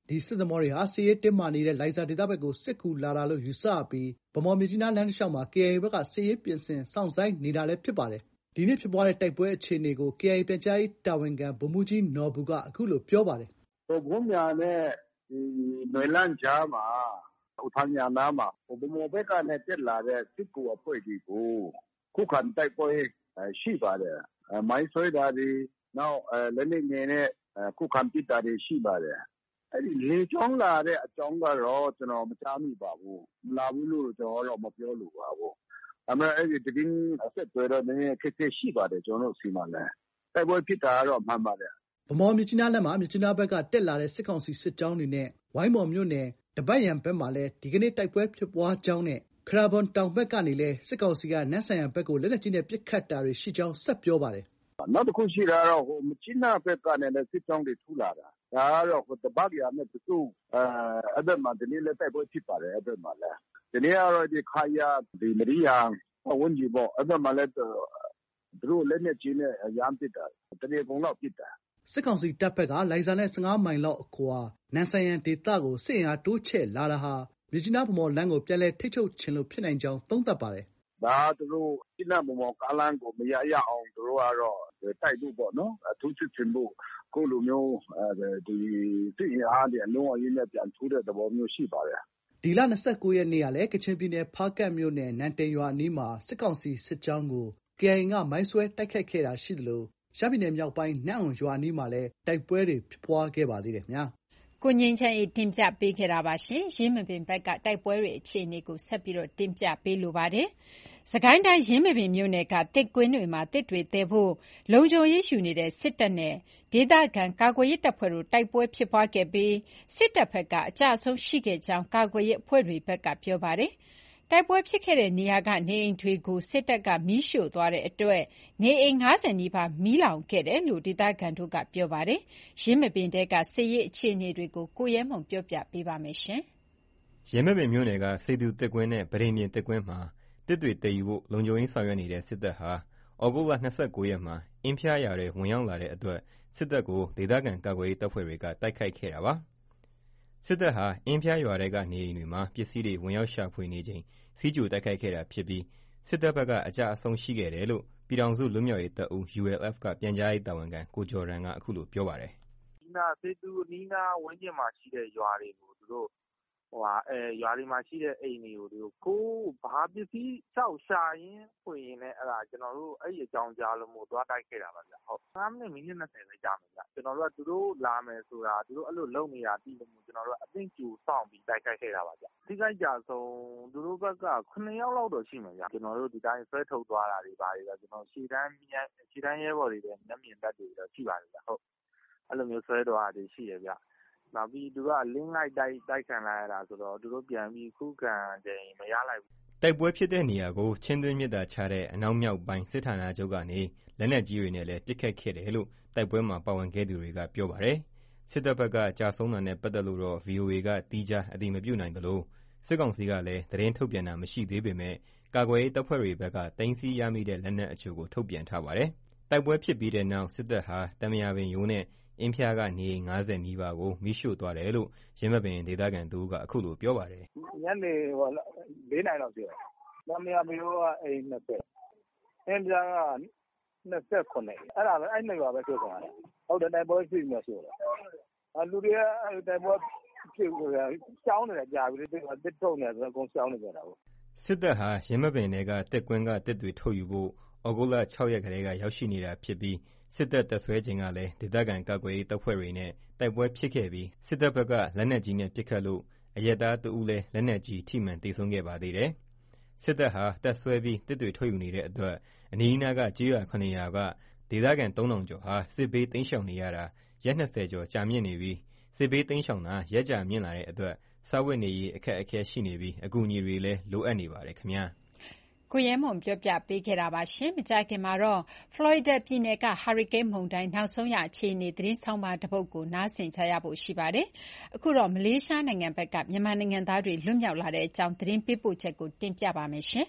ဒီစစ်သင်္ဘောတွေဟာစစ်ရေးတင်းမာနေတဲ့လိုင်ဇာဒေသဘက်ကိုစစ်ကူလာတာလို့ယူဆရပြီးဗန်းမော်-မြစ်ကြီးနားလမ်းတလျှောက်မှာ ကေအိုင်အေ ဘက်ကစစ်ရေးပြင်ဆင်စောင့်ဆိုင်းနေတာလည်းဖြစ်ပါတယ်။ဒီနေ့ဖြစ်ပွားတဲ့တိုက်ပွဲအခြေအနေကို ကေအိုင်အေ ပြန်ကြားရေးတာဝန်ခံဗိုလ်မှူးကြီးနော်ဘူကအခုလိုပြောပါတယ်။“ဗန်းမြာနဲ့နွယ်လန်းကြားမှာအူထန်ယန်နားမှာဗန်းမော်ဘက်ကနေတက်လာတဲ့စစ်ကူအဖွဲ့တွေကိုခုခံတိုက်ပွဲရှိပါတယ်။မိုင်းဆွဲတာတွေနောက်လက်နက်ငယ်နဲ့ခုခံပစ်တာတွေရှိပါတယ်။အဲဒီလေကြောင်းလာတဲ့အကြောင်းကတော့ကျနော်မကြားမိပါဘူး။မလာဘူးလို့ကျနော်ကတော့မပြောလိုပါဘူး။ဒါပေမဲ့အဲဒီသတင်းအဆက်အသွယ်တော့နည်းနည်းအခက်အခဲရှိပါတယ်ကျနော်တို့ဆီမှာလည်း။တိုက်ပွဲဖြစ်တာကတော့မှန်ပါတယ်။ ”ဗန်းမော်-မြစ်ကြီးနားလမ်းမှာမြစ်ကြီးနားဘက်ကတက်လာတဲ့စစ်ကောင်စီစစ်ကြောင်းတွေနဲ့ဝိုင်းမော်မြို့နယ်ဒဘတ်ယန်ဘက်မှာလည်းဒီကနေ့တိုက်ပွဲဖြစ်ပွားကြောင်းနဲ့ခရာဘွမ်တောင်ဘက်ကနေလည်းစစ်ကောင်စီကနမ့်ဆန်ယန်ဘက်ကိုလက်နက်ကြီးနဲ့ပစ်ခတ်တာတွေရှိကြောင်းဆက်ပြောပါတယ်။“နောက်တခုရှိတာကတော့မြစ်ကြီးနားဘက်ကနေလည်းစစ်ကြောင်းတွေထိုးလာတာ။ဒါကတော့ဒဘတ်ယန်နဲ့ပစုအဲဒီဘက်မှာဒီနေ့လည်းတိုက်ပွဲဖြစ်ပါတယ်အဲဒီဘက်မှာလည်း။ဒီနေ့ကတော့ခါယာမရီးယန်ပတ်ဝန်းကျင်ပေါ့အဲဒီဘက်မှာလည်းသူတို့လက်နက်ကြီးနဲ့ရမ်းပစ်တာတနေကုန်လောက်ပစ်တာ။ ”စစ်ကောင်စီတပ်ဘက်ကလိုင်ဇာနဲ့၁၅မိုင်လောက်အကွာနမ့်ဆန်ယန်ဒေသကိုစစ်အင်အားတိုးချဲ့လာတာဟာမြစ်ကြီးနား-ဗန်းမော်လမ်းကိုပြန်လည်ထိန်းချုပ်ချင်လို့ဖြစ်နိုင်ကြောင်းသုံးသပ်ပါတယ်။“ဒါကသူတို့မြစ်ကြီးနား-ဗန်းမော်ကားလမ်းကိုမရရအောင်သူတို့ကတော့တိုက်ဖို့ပေါ့နော်။ထိုးစစ်ဆင်ဖို့အခုလိုမျိုးစစ်အင်အားတွေအလုံးအရင်းနဲ့ပြန်ထိုးတဲ့သဘောမျိုးရှိပါတယ်။”ဒီလ၂၉ရက်နေ့ကလည်းကချင်ပြည်နယ်ဖားကန့်မြို့နယ်နန်းတိန်ရွာအနီးမှာစစ်ကောင်စီစစ်ကြောင်းကိုကေအိုင်အေကမိုင်းဆွဲတိုက်ခိုက်ခဲ့တာရှိသလိုရှမ်းပြည်နယ်မြောက်ပိုင်းနမ့်အွန်ရွာအနီးမှာလည်းတိုက်ပွဲတွေဖြစ်ပွားခဲ့ပါသေးတယ်ခင်ဗျာ။ကိုငြိမ်းချမ်းအေးတင်ပြပေးခဲ့တာပါ။ယင်းမာပင်ဘက်ကတိုက်ပွဲတွေအခြေအနေကိုဆက်ပြီးတင်ပြပေးလိုပါတယ်။စစ်ကိုင်းတိုင်းယင်းမာပင်မြို့နယ်ကသစ်ကွင်းတွေမှာသစ်တွေသယ်ဖို့လုံခြုံရေးယူနေတဲ့စစ်တပ်နဲ့ဒေသခံကာကွယ်ရေးတပ်ဖွဲ့တို့တိုက်ပွဲဖြစ်ပွားခဲ့ပြီးစစ်တပ်ဘက်ကအကျအဆုံးရှိခဲ့ကြောင်းကာကွယ်ရေးအဖွဲ့တွေဘက်ကပြောပါတယ်။တိုက်ပွဲဖြစ်ခဲ့တဲ့နေရာကနေအိမ်တွေကိုစစ်တပ်ကမီးရှို့သွားတဲ့အတွက်နေအိမ်၅၀နီးပါးမီးလောင်ခဲ့တယ်လို့ဒေသခံတို့ကပြောပါတယ်။ယင်းမာပင်ထဲကစစ်ရေးအခြေအနေတွေကိုကိုရဲမွန်ပြောပြပေးပါမယ်။ယင်းမာပင်မြို့နယ်ကစေသူသစ်ကွင်းနဲ့ပရိမြင်သစ်ကွင်းမှာသစ်တွေသယ်ယူဖို့လုံခြုံရေးဆောင်ရွက်နေတဲ့စစ်တပ်ဟာဩဂုတ်လ၂၉ရက်မှာအင်းဖျားရွာထဲဝင်ရောက်လာတဲ့အတွက်စစ်တပ်ကိုဒေသခံကာကွယ်ရေးတပ်ဖွဲ့တွေကတိုက်ခိုက်ခဲ့တာပါ။စစ်တပ်ဟာအင်းဖျားရွာထဲကနေအိမ်တွေမှာပစ္စည်းတွေဝင်ရောက်ရှာဖွေနေချိန်စီးကြိုတိုက်ခိုက်ခဲ့တာဖြစ်ပြီးစစ်တပ်ဘက်ကအကျအဆုံးရှိခဲ့တယ်လို့ပြည်ထောင်စုလွတ်မြောက်ရေးတပ်ဦး ယူ အယ် အက်ဖ် ကပြန်ကြားရေးတာဝန်ခံကိုကျော်ရန်ကအခုလိုပြောပါတယ်။စေသူအနီးနားဝန်းကျင်မှာရှိတဲ့ရွာတွေကိုသူတို့ရွာတွေမှာရှိတဲ့အိမ်တွေကိုကိုယ်ဘာပစ္စည်းလျှောက်ရှာရင်းဖွေရင်းနဲ့ကျနော်တို့အဲ့ဒီအကြောင်းကြားလို့မို့သွားတိုက်ခဲ့တာပါဗျ။ငါးမိနစ်မိနစ်၂၀ပဲကြာမယ်ဗျ။ကျနော်တို့ကသူတို့လာမယ်ဆိုတာသူတို့အဲ့လိုလုပ်နေတာသိလို့မို့ကျနော်တို့ကအသင့်ကြိုစောင့်ပြီးတိုက်ခိုက်ခဲ့တာပါဗျ။ထိခိုက်ကျဆုံးသူတို့ဘက်က၇ယောက်လောက်တော့ရှိမယ်ဗျ။ကျနော်တို့ဒီတိုင်းဆွဲထုတ်သွားတာတွေဘာတွေကျနော်ရှေ့တန်းရှေ့တန်းရဲဘော်တွေမျက်မြင်သက်သေတွေတော့ရှိပါတယ်ဗျ။ဟုတ်အဲ့လိုမျိုးဆွဲသွားတာတွေရှိတယ်ဗျ။နောက်ပြီးသူကလင်းလိုက်တိုက်ခံလိုက်ရတာဆိုတော့သူတို့ပြန်ပြီးခုခံချိန်မရလိုက်ဘူး။တိုက်ပွဲဖြစ်တဲ့နေရာကိုချင်းတွင်းမြစ်သာခြားတဲ့အနောက်မြောက်ပိုင်းစစ်ဌာနချုပ်ကနေလက်နက်ကြီးတွေနဲ့လည်းပစ်ခတ်ခဲ့တယ်လို့တိုက်ပွဲမှာပါဝင်ခဲ့သူတွေကပြောပါတယ်။စစ်တပ်ဘက်ကကြာဆုံးတာနဲ့ပတ်သက်လို့တော့ ဗွီအိုအေကသီးခြားအတည်မပြုနိုင်သလိုစစ်ကောင်စီကလည်းသတင်းထုတ်ပြန်တာမရှိသေးပေမဲ့ကာကွယ်ရေးတပ်ဖွဲ့တွေဘက်ကသိမ်းဆည်းရမိတဲ့လက်နက်အချို့ကိုထုတ်ပြန်ထားပါတယ်။တိုက်ပွဲဖြစ်ပြီးတဲ့နောက်စစ်တပ်ဟာတမယာပင်ရိုးနဲ့အင်းဖျားကနေအိမ်၅၀နီးပါးကိုမီးရှို့သွားတယ်လို့ယင်းမာပင်ဒေသခံတဦးကအခုလိုပြောပါတယ်။ညနေလေးနာရီလောက်ရှိတယ်။တမယာပင်ရိုးကအိမ်၂၀အင်းဖျားက၂၇အဲ့ဒါပဲအဲ့နှစ်ရွာပဲရှို့သွားတယ်။ဟုတ်တယ်တိုက်ပွဲရှိနေရှို့တယ်။လူတွေကတိုက်ပွဲဖြစ်ရှောင်းနေတာကြာပြီတစ်ထုတ်နေဆိုတော့အကုန်ရှောင်းနေကြတာပေါ့။စစ်တပ်ဟာယင်းမာပင်ထဲကတစ်ကွင်းကတစ်တွေထုတ်ယူဖို့ဩဂုတ်လ၆ရက်ကလေးကရောက်ရှိနေတာဖြစ်ပြီးစစ်တပ်တပ်ဆွဲချိန်ကလည်းဒေသခံကာကွယ်ရေးတပ်ဖွဲ့တွေနဲ့တိုက်ပွဲဖြစ်ခဲ့ပြီးစစ်တပ်ဘက်ကလက်နက်ကြီးနဲ့ပစ်ခတ်လို့အရပ်သားတဦးလည်းလက်နက်ကြီးထိမှန်သေဆုံးခဲ့ပါသေးတယ်။စစ်တပ်ဟာတပ်ဆွဲပြီးတစ်တွေထုတ်ယူနေတဲ့အတွက်အနီးအနားကကျေးရွာ၇ရွာကဒေသခံသုံးထောင်ကျော်ဟာစစ်ဘေးတိမ်းရှောင်နေရတာရက်၂၀ကျော်ကြာမြင့်နေပြီးစစ်ဘေးတိမ်းရှောင်တာရက်ကြာမြင့်လာတဲ့အတွက်စားဝတ်နေရေးအခက်အခဲရှိနေပြီးအကူအညီတွေလည်းလိုအပ်နေပါတယ်ခင်ဗျာ။ကိုရဲမွန်ပြောပြပေးခဲ့တာပါ။မကြာခင်မှာတော့ဖလော်ရီဒါပြည်နယ်ကဟာရီကိန်းမုန်တိုင်းနောက်ဆုံးရအခြေအနေသတင်းဆောင်းပါးတပုဒ်ကိုနားဆင်ကြရဖို့ရှိပါတယ်။အခုတော့မလေးရှားနိုင်ငံဘက်ကမြန်မာနိုင်ငံသားတွေလွတ်မြောက်လာတဲ့အကြောင်းသတင်းပေးပို့ချက်ကိုတင်ပြပါမယ်။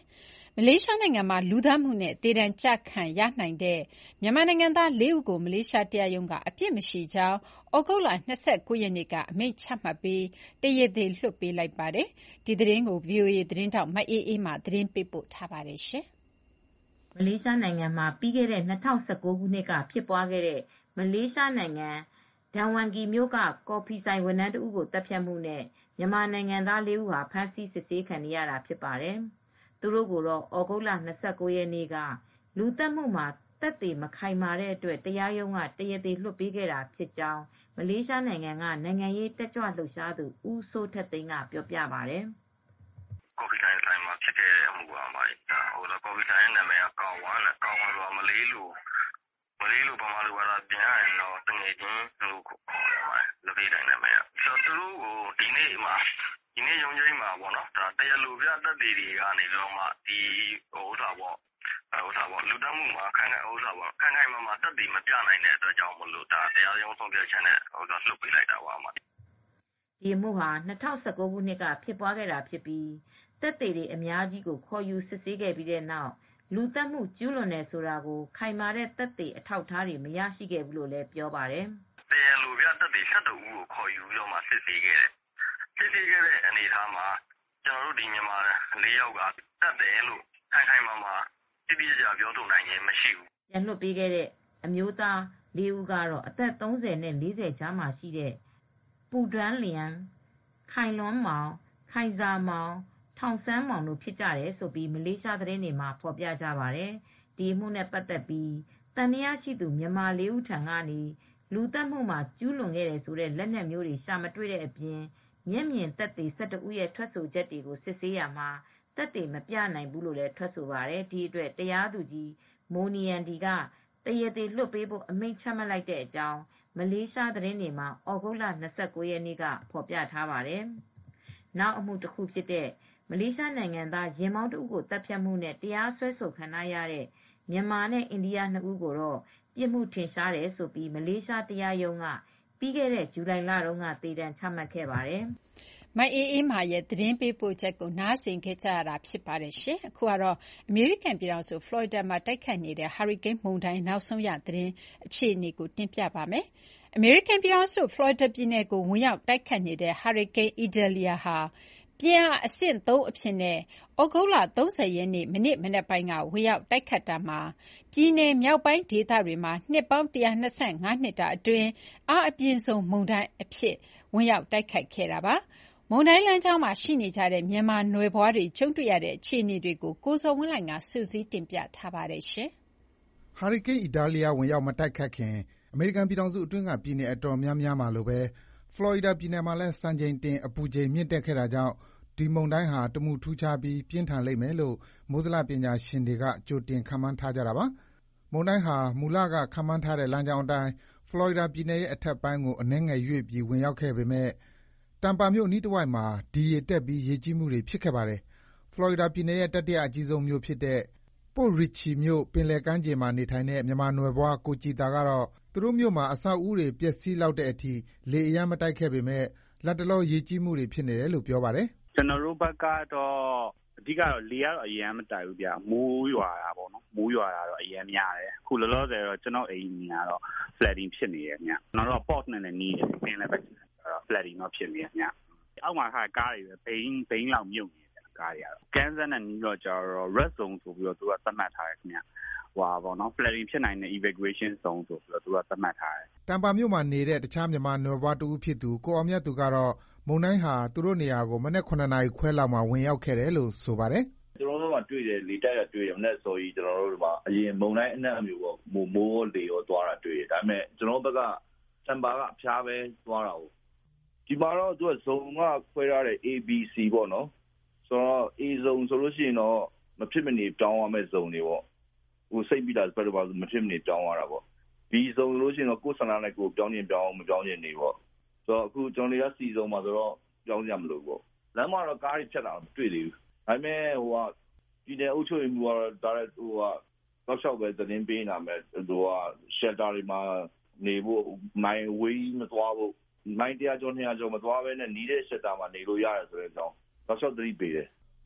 မလေးရှားနိုင်ငံမှာလူသတ်မှုနဲ့သေဒဏ်ကျခံရနိုင်တဲ့မြန်မာနိုင်ငံသားလေးဦးကိုမလေးရှားတရားရုံးကအပြစ်မရှိကြောင်းဩဂုတ်လ၂၉ရက်နေ့ကအမိန့်ချမှတ်ပြီးတရားသေလွှတ်ပေးလိုက်ပါတယ်။ဒီသတင်းကို ဗွီအိုအေသတင်းထောက်မအေးအေးမာသတင်းပေးပို့ထားပါတယ်။မလေးရှားနိုင်ငံမှာပြီးခဲ့တဲ့၂၀၁၉ခုနှစ်ကဖြစ်ပွားခဲ့တဲ့မလေးရှားနိုင်ငံဒန်ဝန်ကီမြို့ကကော်ဖီဆိုင်ဝန်ထမ်းတဦးကိုတပ်ဖြတ်မှုနဲ့မြန်မာနိုင်ငံသားလေးဦးဟာဖမ်းဆီးစစ်ဆေးခံနေရတာဖြစ်ပါတယ်။သူတို့ကိုတော့ဩဂုတ်လ၂၉ရက်နေ့ကလူသတ်မှုမှာသက်သေမခိုင်မာတဲ့အတွက်တရားရုံးကတရားသေလွှတ်ပေးခဲ့တာဖြစ်ကြောင်းမလေးရှားနိုင်ငံကနိုင်ငံရေးတက်ကြွလှုပ်ရှားသူဦးစိုးထက်သိန်းကပြောပြပါတယ်။ကော်ဖီဆိုင်ဆိုင်မှာဖြစ်ခဲ့တဲ့အမှုပါမှာဟိုတော့ကော်ဖီဆိုင်ရဲ့နာမည်ကကောင်းဝမ်းနဲ့ကောင်းဝမ်းဆိုတာမလေးလူမလေးလူပမာလူကတော့ပြန်ရရင်တော့တငယ်ချင်းလို့ခေါ်ပါတယ်လူပြေးတိုင်းနာမည်ကဆိုတော့သူတို့ကိုဒီနေ့မှာဒီနေ့ရုံးချိန်းမှာပေါ့နော်ဒါတရားလူပြတက်တည်တွေကနေတော့မှဒီဟိုဥစ္စာပေါ့ဥစ္စာပေါ့လူတမှုမှာခန့်ခန့်ဥစ္စာပေါ့ခန့်ခိုင်မှာမှာတက်တည်မပြနိုင်တဲ့အတွက်ကြောင့်မလို့ဒါတရားရုံးဆုံးဖြတ်ချက်နဲ့ဥစ္စာလှုပ်ပေးလိုက်တာပါမှာဒီမှုဟာ၂၀၁၉ခုနှစ်ကဖြစ်ပွားခဲ့တာဖြစ်ပြီးတက်တည်တွေအများကြီးကိုခေါ်ယူစစ်ဆေးခဲ့ပြီးတဲ့နောက်လူသတ်မှုကျူးလွန်တယ်ဆိုတာကိုခိုင်မာတဲ့သက်သေအထောက်အထားတွေမရရှိခဲ့ဘူးလို့လည်းပြောပါတယ်။တရားလူပြသက်သေ၁၁ဦးကိုခေါ်ယူပြီးတော့မှစစ်ဆေးခဲ့တယ်။စစ်ဆေးခဲ့တဲ့အနေအထားမှာကျွန်တော်တို့ဒီမြန်မာလေးယောက်ကတတ်တယ်လို့ခိုင်ခိုင်မာမာတိတိကျကျပြောထုတ်နိုင်ခြင်းမရှိဘူး။ပြန်လွှတ်ပေးခဲ့တဲ့အမျိုးသားလေးဦးကတော့အသက်၃၀နဲ့၄၀ကြားမှာရှိတဲ့ပူဒန်းလျန်ခိုင်လွန်မောင်ခိုင်စာမောင်ထောင်ဆန်းမောင်တို့ဖြစ်ကြတယ်ဆိုပြီးမလေးရှားသတင်းတွေမှာဖော်ပြကြပါတယ်။ဒီအမှုနဲ့ပတ်သက်ပြီးတန်တရားရှိသူမြန်မာလေးဦးထံကနေလူသတ်မှုမှာကျူးလွန်ခဲ့တယ်ဆိုတဲ့လက်နက်မျိုးတွေရှာမတွေ့တဲ့အပြင်မျက်မြင်သက်သေ၁၁ဦးရဲ့ထွက်ဆိုချက်တွေကိုစစ်ဆေးရမှာသက်သေမပြနိုင်ဘူးလို့လည်းထွက်ဆိုပါတယ်။ဒီအတွက်တရားသူကြီးမိုနီယန်ဒီကတရားသေလွှတ်ပေးဖို့အမိန့်ချမှတ်လိုက်တဲ့အကြောင်းမလေးရှားသတင်းတွေမှာဩဂုတ်လ၂၉ရက်နေ့ကဖော်ပြထားပါတယ်။နောက်အမှုတစ်ခုဖြစ်တဲ့မလေးရှားနိုင်ငံသားရင်မောင်းတဦးကိုတပ်ဖြတ်မှုနဲ့တရားစွဲဆိုခံရတဲ့မြန်မာနဲ့အိန္ဒိယနှစ်ဦးကိုတော့ပြစ်မှုထင်ရှားတယ်ဆိုပြီးမလေးရှားတရားရုံးကပြီးခဲ့တဲ့ဇူလိုင်လတုန်းကသေဒဏ်ချမှတ်ခဲ့ပါတယ်။မအေးအေးမာရဲ့သတင်းပေးပို့ချက်ကိုနားဆင်ခဲ့ကြရတာဖြစ်ပါတယ်ရှင်။အခုကတော့အမေရိကန်ပြည်ထောင်စုဖလော်ရီဒါမှာတိုက်ခတ်နေတဲ့ဟာရီကိန်းမုန်တိုင်းနောက်ဆုံးရသတင်းအခြေအနေကိုတင်ပြပါမယ်။အမေရိကန်ပြည်ထောင်စုဖလော်ရီဒါပြည်နယ်ကိုဝင်ရောက်တိုက်ခတ်နေတဲ့ဟာရီကိန်းအီဒလီယာဟာပြင်းအားအဆင့်သုံးအဖြစ်နဲ့ဩဂုတ်လ၃၀ရက်နေ့မနေ့မနက်ပိုင်းကဝင်ရောက်တိုက်ခတ်တာမှာပြည်နယ်မြောက်ပိုင်းဒေသတွေမှာနှစ်ပေါင်း၁၂၅နှစ်တာအတွင်းအားအပြင်းဆုံးမုန်တိုင်းအဖြစ်ဝင်ရောက်တိုက်ခတ်ခဲ့တာပါ။မုန်တိုင်းလမ်းကြောင်းမှာရှိနေကြတဲ့မြန်မာနွယ်ဖွားတွေကြုံတွေ့ရတဲ့အခြေအနေတွေကိုကိုဇော်ဝင်းလှိုင်ကစုစည်းတင်ပြထားပါတယ်ရှင်။ဟာရီကိန်းအီဒါလီယာဝင်ရောက်မတိုက်ခတ်ခင်အမေရိကန်ပြည်ထောင်စုအတွင်းကပြည်နယ်အတော်များများမှာလိုပဲဖလော်ရီဒါပြည်နယ်မှာလည်းစံချိန်တင်အပူချိန်မြင့်တက်ခဲ့တာကြောင့်ဒီမုန်တိုင်းဟာတမူထူးခြားပြီးပြင်းထန်လိမ့်မယ်လို့မိုးဇလပညာရှင်တွေကကြိုတင်ခန့်မှန်းထားကြတာပါ။မုန်တိုင်းဟာမူလကခန့်မှန်းထားတဲ့လမ်းကြောင်းအတိုင်းဖလော်ရီဒါပြည်နယ်ရဲ့အထက်ပိုင်းကိုအနည်းငယ်ရွေ့ပြီးဝင်ရောက်ခဲ့ပေမဲ့တမ်ပါမြို့အနီးတစ်ဝိုက်မှာဒီရေတက်ပြီးရေကြီးမှုတွေဖြစ်ခဲ့ပါတယ်။ဖလော်ရီဒါပြည်နယ်ရဲ့တတိယအကြီးဆုံးမြို့ဖြစ်တဲ့ပို့ရစ်ချီမြို့ပင်လယ်ကမ်းခြေမှာနေထိုင်တဲ့မြန်မာနွယ်ဖွားကိုကြည်တာကတော့သူတို့မြို့မှာအဆောက်အဦတွေပျက်စီးလောက်တဲ့အထိလေအရမ်းမတိုက်ခဲ့ပေမဲ့လတ်တလောရေကြီးမှုတွေဖြစ်နေတယ်လို့ပြောပါတယ်။ကျွန်တော်တို့ဘက်ကတော့အဓိကတော့လေကတော့အရန်မတိုက်ဘူးဗျမိုးရွာတာပေါ့နော်မိုးရွာတာတော့အရန်များတယ်အခုလောလောဆယ်တော့ကျွန်တော်အိမ်ကြီးကတော့ flooding ဖြစ်နေတယ်ညကျွန်တော်တို့ port နဲ့လည်းနီးတယ်ပင်လည်းပဲတော့ flooding တော့ဖြစ်နေတယ်ညအောက်မှာခါကားတွေပဲဘိန်းဘိန်းလောက်မြုပ်နေတယ်ကားတွေကတော့ကန်ဆန်နဲ့နီးတော့ကျတော့ red zone ဆိုပြီးတော့သူကသတ်မှတ်ထားတယ်ခင်ဗျဟွာပေါ့နော် flooding ဖြစ်နိုင်တဲ့ evacuation zone ဆိုပြီးတော့သူကသတ်မှတ်ထားတယ်တမ်ပါမြို့မှာနေတဲ့တခြားမြန်မာနွယ်ဖွားတူဖြစ်သူကိုအောင်မြတ်သူကတော့မုန်တိုင်းဟာသူတို့နေရာကိုမနေ့ခုနှစ်နာရီခွဲလောက်မှာဝင်ရောက်ခဲ့တယ်လို့ဆိုပါတယ်ကျွန်တော်တို့ကတွေ့တယ်လေတိုက်ရတွေ့တယ်မနေ့ဆိုကြီးကျွန်တော်တို့က အရင်မုန်တိုင်းအနှံ့အမျိုးပေါ့မိုးမိုးလေရောသွားတာတွေ့တယ်ဒါပေမဲ့ကျွန်တော်ဘက်ကတမ်ပါကအဖျားပဲသွားတာဟုတ်ဒီမှာတော့သူကဇုံကခွဲထားတဲ့ A B C ပေါ့နော်ဆိုတော့ A ဇုံဆိုလို့ရှိရင်တော့မဖြစ်မနေတောင်းရမယ့်ဇုံတွေပေါ့ဟိုစိတ်ပြီးတာဘယ်လိုပါမဖြစ်မနေတောင်းရတာပေါ့ B ဇုံလို့ရှိရင်တော့ကိုယ်ဆန္ဒနဲ့ကိုယ်ပြောင်းရင်ပြောင်းမပြောင်းရင်နေပေါ့ဆိုတော့အခုကျွန်တော်တွေက C ဇုံမှာဆိုတော့ပြောင်းကြမလို့ပေါ့လမ်းမှာတော့ကားတွေဖြတ်တာမတွေ့သေးဘူးဒါပေမဲ့ဟိုကဒီနယ်အုပ်ချုပ်ရေးမှူးကတော့ဒါလည်းဟိုကတော့ရှောက်ပဲသတင်းပေးနေတာမဲ့ဟိုက shelter တွေမှာနေဖို့မိုင်ဝေးမသွားဖို့မိုင်တရားကျော်နှစ်ရာကျော်မသွားဘဲနဲ့နီးတဲ့ shelter မှာနေလို့ရတယ်ဆိုတဲ့အကြောင်းတော့ရှောက်သတိပေးတယ်မ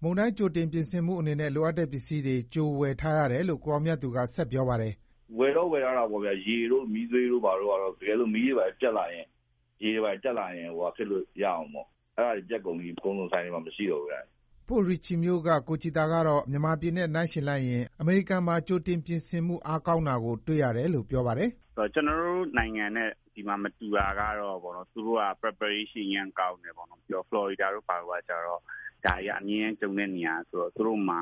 မုန်တိုင်းကြိုတင်ပြင်ဆင်မှုအနေနဲ့လိုအပ်တဲ့ပစ္စည်းတွေကြိုဝယ်ထားရတယ်လို့ကိုအောင်မြတ်သူကဆက်ပြောပါတယ်ဝယ်တော့ဝယ်ရတာပေါ့ဗျာရေတို့မီးသွေးတို့ဘာတို့ကတော့တကယ်လို့မီးတွေပါပြတ်လာရင်ရေတွေပါတက်လာရင်ဟိုဖြစ်လို့ရအောင်ပေါ့အဲ့ဒါတွေပြက်ကုန်ပြီးကုန်လုံးဆိုင်တွေမှာမရှိတော့ဘူးဗျာပို့ရီချီမျိုးကကိုချီတာကတော့မြန်မာပြည်နဲ့နိုင်ရှင်လိုက်ရင်အမေရိကန်မှာကြိုတင်ပြင်ဆင်မှုအားကောင်းတာကိုတွေ့ရတယ်လို့ပြောပါတယ်ကျွန်တော်တို့နိုင်ငံနဲ့ဒီမှာမတူတာကတော့ပေါ့နော်သူတို့က preparation ရန်ကောင်းတယ်ပေါ့နော်ပြီးတော့ Florida တို့ပါတော့ကျတော့ဒါရအမြင်ကျုံတဲ့နေရာဆိုတော့သူတို့မှာ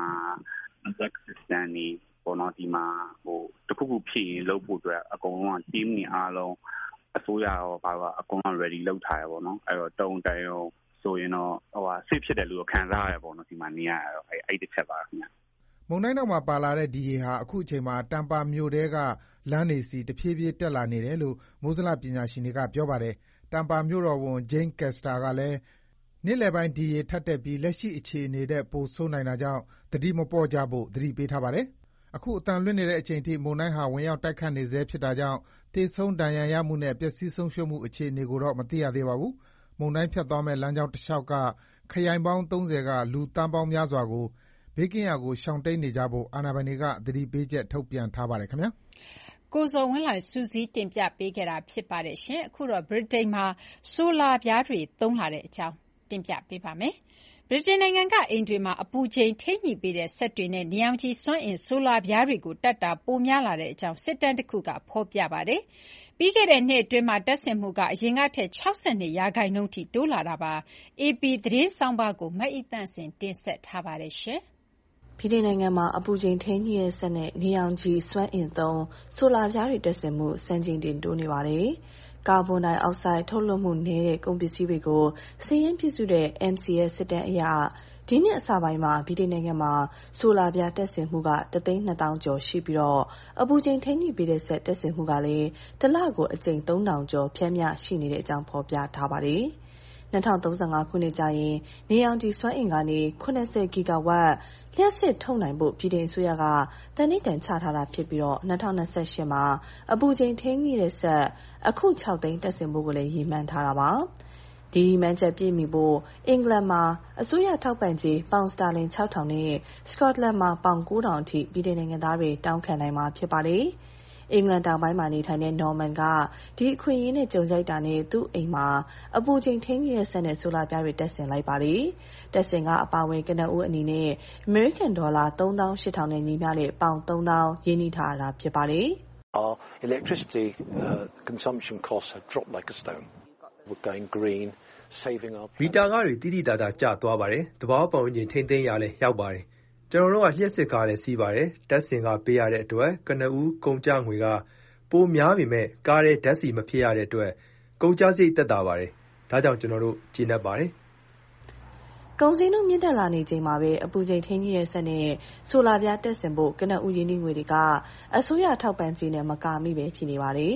assistant နေပေါ့နော်ဒီမှာဟိုတခုခုဖြစ်ရင်လုပ်ဖို့အတွက်အကုန်လုံးက team နေအားလုံးအစိုးရရောပါတော့အကုန်လုံး ready လုပ်ထားရပေါ့နော်အဲ့တော့တုံးတိုင်ရောဆိုရင်တော့ဟိုဟာ safe ဖြစ်တယ်လို့ခံစားရတယ်ပေါ့နော်ဒီမှာနေရတော့အဲ့အဲ့တစ်ချက်ပါခင်ဗျမုန်တိုင်းတော့မှာပါလာတဲ့ဒီရေဟာအခုအချိန်မှာတမ်ပါမြို့တဲကလမ်းနေစီတဖြည်းဖြည်းတက်လာနေတယ်လို့မိုးစလပညာရှင်တွေကပြောပါတယ်တမ်ပါမြို့တော်ဝန် Jane Castor ကလည်းနေ့လယ်ပိုင်းဒီရေထပ်တက်ပြီးလက်ရှိအခြေအနေတဲ့ပိုဆိုးနိုင်တာကြောင့်သတိမပေါ့ကြဖို့သတိပေးထားပါတယ်အခုအတန်လွင့်နေတဲ့အချိန်ထိမုန်တိုင်းဟာဝင်ရောက်တိုက်ခတ်နေဆဲဖြစ်တာကြောင့်သေဆုံးဒဏ်ရာရမှုနဲ့ပျက်စီးဆုံးရှုံးမှုအခြေအနေကိုတော့မသိရသေးပါဘူးမုန်တိုင်းဖြတ်သွားမဲ့လမ်းကြောင်းတစ်လျှောက်ကခရိုင်ပေါင်းသုံးဆယ်ကလူတန်းပေါင်းများစွာကိုဘေးကင်းရာကိုရှောင်တိန်နေကြဖို့အာဏာပိုင်တွေကသတိပေးချက်ထုတ်ပြန်ထားပါတယ်ခင်ဗျာကိုဇော်ဝင်းလှိုင်စူးစီးတင်ပြပေးခဲ့တာဖြစ်ပါတယ်ရှင်အခုတော့ဗြိတိန်မှာဆိုလာပြားတွေသုံးလာတဲ့အကြောင်းတင်ပြပေးပါမယ်ဗြိတိန်နိုင်ငံကအိမ်တွေမှာအပူချိန်ထိညှိပေးတဲ့စက်တွေနဲ့နေအောင်ကြီးစွမ်းအင်ဆိုလာပြားတွေကိုတတ်တာပိုများလာတဲ့အကြောင်းစစ်တမ်းတစ်ခုကဖော်ပြပါတယ်ပြီးခဲ့တဲ့နှစ်အတွင်းမှာတက်ဆင်မှုကအရင်ကထက်၆၂ရာခိုင်နှုန်းထိတိုးလာတာပါ အေပီ သတင်းဆောင်းပါးကိုမအိသန့်စင်တင်ဆက်ထားပါတယ်ရှင်ဗြိတိန်နိုင်ငံမှာအပူချိန်ထိန်းညှိတဲ့စက်နဲ့နေအောင်ကြီးစွမ်းအင်သုံးဆိုလာပြားတွေတက်ဆင်မှုစံချိန်တင်တိုးနေပါတယ်ကာဗွန်ဒိုင်အောက်ဆိုက်ထုတ်လွှတ်မှုနည်းတဲ့ကုန်ပစ္စည်းတွေကိုစာရင်းပြုစုတဲ့ M C S စစ်တမ်းအရဒီနှစ်အစပိုင်းမှာဗြိတိန်နိုင်ငံမှာဆိုလာပြားတက်ဆင်မှုကတသိန်းနှစ်သောင်းကျော်ရှိပြီးတော့အပူချိန်ထိန်းညှိပေးတဲ့စက်တက်ဆင်မှုကလည်းတစ်လကိုအကြိမ်သုံးထောင်ကျော်ဖြန့်မျှရှိနေတဲ့အကြောင်းဖော်ပြထားပါတယ်၂၀၃၅ခုနှစ်ကျရင်နေအောင်ကြီးစွမ်းအင်ကနေ၇၀ဂီဂါဝပ်လျှပ်စစ်ထုတ်နိုင်ဖို့ပြည်ထောင်စုရကတန်ဋိဌာန်ချထားတာဖြစ်ပြီးတော့၂၀၂၈မှာအပူချိန်ထိန်းညှိတဲ့စက်အခု၆သိန်းတက်ဆင်ဖို့ကိုလည်းရည်မှန်းထားတာပါဒီမှန်းချက်ပြည့်မီဖို့အင်္ဂလန်မှာအစိုးရထောက်ပံ့ကြေးပေါင်စတာလင်၆ထောင်နဲ့စကော့တလန်မှာပေါင်၉ထောင်အထိပြည်ထောင်နိုင်ငံသားတွေတောင်းခံနိုင်မှာဖြစ်ပါတယ်အင်္ဂလန်တောင်ပိုင်းမှာနေထိုင်တဲ့နော်မန်ကဒီအခွင့်အရေးနဲ့ကြုံရိုက်တာနဲ့သူ့အိမ်မှာအပူချိန်ထိန်းနေတဲ့ဆက်နဲ့ဆိုလာပြားတွေတက်ဆင်လိုက်ပါတယ်။တက်ဆင်ကအပါဝင်ကနဦးအနေနဲ့အမေရိကန်ဒေါ်လာသုံးသောင်းရှစ်ထောင်နဲ့ညီမျှတဲ့ပေါင်သုံးသောင်းရင်းနှီးထားတာဖြစ်ပါတယ်။ Our electricity uh, consumption costs have dropped like a stone. We're going green, saving our မီတာကားတွေတိတိတသာကျသွားပါတယ်။တဘာပတ်ဝန်းကျင်ထိန်းသိမ်းရလဲရောက်ပါတယ်။ကျွန်တော်တို့ကလျှက်စစ်ကားနဲ့စီးပါတယ်တက်စင်ကပေးရတဲ့အတွက်ကနဦးကုန်ကြငွေကပိုများပေမဲ့ကားတဲ့ဓာတ်စီမဖြစ်ရတဲ့အတွက်ကုန်ကြစိတ်တက်တာပါတယ်ဒါကြောင့်ကျွန်တော်တို့ကျဉ်း납ပါတယ်ကုန်စည်နှုန်းမြင့်တက်လာနေချိန်မှာပဲအပူချိန်ထိန်းကြီးရဲ့ဆက်နဲ့ဆိုလာပြားတက်ဆင်ဖို့ကနဦးရင်းနှီးငွေတွေကအစိုးရထောက်ပံ့ကြေးနဲ့မကာမိပဲဖြစ်နေပါတယ်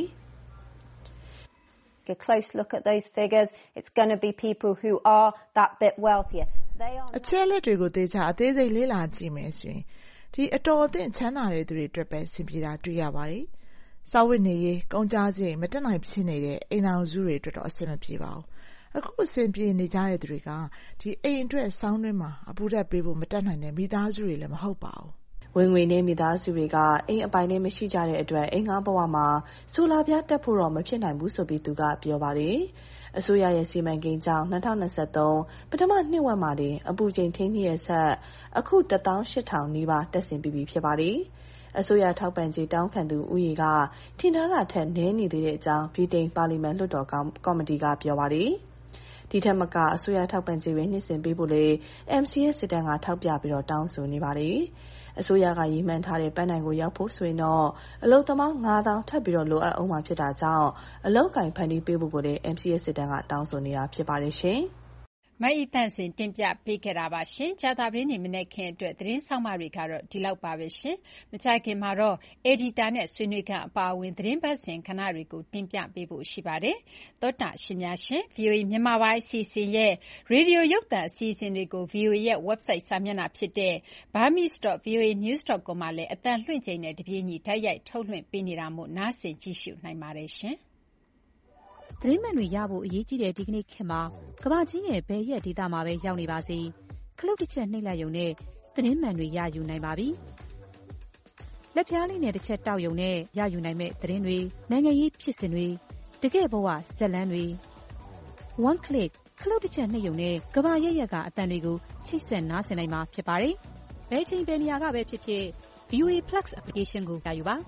A close look at those figures, it's going to be people who are that bit wealthier. They are အချက်လက်တွေကိုသေချာအသေးစိတ်လေ့လာကြည့်မယ်ဆိုရင်ဒီအတော်အသင့်ချမ်းသာတဲ့သူတွေအတွက်ပဲဆင်ပြေတာတွေ့ရပါတယ်။စာဝတ်နေရေးကုန်ကြစရိတ်မတက်နိုင်ဖြစ်နေတဲ့အိမ်အောင်စုတွေအတွက်တော့အဆင်မပြေပါဘူး။အခုအဆင်ပြေနေကြတဲ့သူတွေကဒီအိမ်အတွက်ဆောင်းတွင်းမှာအပူဓာတ်ပေးဖို့မတက်နိုင်တဲ့မိသားစုတွေလည်းမဟုတ်ပါဘူး။ဝင်ငွေနဲ့မိသားစုတွေကအိမ်အပိုင်နဲ့မရှိကြတဲ့အတွက်အိမ်ငှားဘဝမှာဆိုလာပြားတက်ဖို့တော့မဖြစ်နိုင်ဘူးဆိုပြီးသူကပြောပါတယ်။အစိုးရရဲ့စီမံကိန်းကြောင့်၂၀၂၃ပထမနှစ်ဝက်မှာတင်အပူချိန်ထိန်းညှိရဲ့ဆက်အခုတစ်သောင်းရှစ်ထောင်နီးပါးတက်ဆင်ပြီးပြီဖြစ်ပါတယ်။အစိုးရထောက်ပံ့ကြေးတောင်းခံသူဦးရေကထင်ထားတာထက်နည်းနေသေးတဲ့အကြောင်းဗြိတိန်ပါလီမန်လွှတ်တော်ကော်မတီကပြောပါတယ်။ဒီထက်မကအစိုးရထောက်ပံ့ကြေးတွေနှစ်စဉ်ပေးဖို့လေ M C S စစ်တမ်းကထောက်ပြပြီးတော့တောင်းဆိုနေပါတယ်။အစိုးရကရည်မှန်းထားတဲ့ပန်းတိုင်ကိုရောက်ဖို့ဆိုရင်တော့အလုပ်သမားငါးသောင်းထပ်ပြီးတော့လိုအပ်အောင်မှာဖြစ်တာကြောင့်အလုပ်ကင်ဖန်တီးပေးဖို့ကိုလည်း M C S စစ်တမ်းကတောင်းဆိုနေတာဖြစ်ပါတယ်ရှင်။မအီတန့်စင်တင်ပြပေးခဲ့တာပါရှင်။ကြာသပတေးနေ့မနေ့ခင်အတွက်သတင်းဆောင်မတွေကတော့ဒီလောက်ပါပဲရှင်။မကြခင်မှာတော့ editor နဲ့ဆွေးနွေးခန်းအပါအဝင်သတင်းပတ်စဉ်ခဏတွေကိုတင်ပြပေးဖို့ရှိပါတယ်။သောတာရှင်များရှင် V O A မြန်မာပိုင်းအစီအစဉ်ရဲ့ရေဒီယိုရုပ်သံအစီအစဉ်တွေကို V O A ရဲ့ website စာမျက်နှာဖြစ်တဲ့ burmese dot v o a news dot com မှာလည်းအသံလွှင့်ချိန်နဲ့တပြေးညီဓာတ်ရိုက်ထုတ်လွှင့်ပေးနေတာမို့နားဆင်ကြည့်ရှုနိုင်ပါတယ်ရှင်။သတင်းမှန်တွေရဖို့အရေးကြီးတဲ့ဒီကနေ့ခေတ်မှာကမ္ဘာကြီးရဲ့ဘယ်ရက်ဒေသမှာပဲရောက်နေပါစေခလုတ်တစ်ချက်နှိပ်လိုက်ရုံနဲ့သတင်းမှန်တွေရယူနိုင်ပါပြီ။လက်ဖျားလေးနဲ့တစ်ချက်တောက်ရုံနဲ့ရယူနိုင်မဲ့သတင်းတွေနိုင်ငံရေးဖြစ်စဉ်တွေတကယ့်ဘဝဇာတ်လမ်းတွေ one click ခလုတ်တစ်ချက်နှိပ်ရုံနဲ့ကမ္ဘာရဲ့ရက်ကအတန်တွေကိုချိတ်ဆက်နားဆင်နိုင်မှာဖြစ်ပါတယ်။ဘယ်ချိန်ဘယ်နေရာကပဲဖြစ်ဖြစ် ဗီအိုအေ Plus application ကိုရယူပါ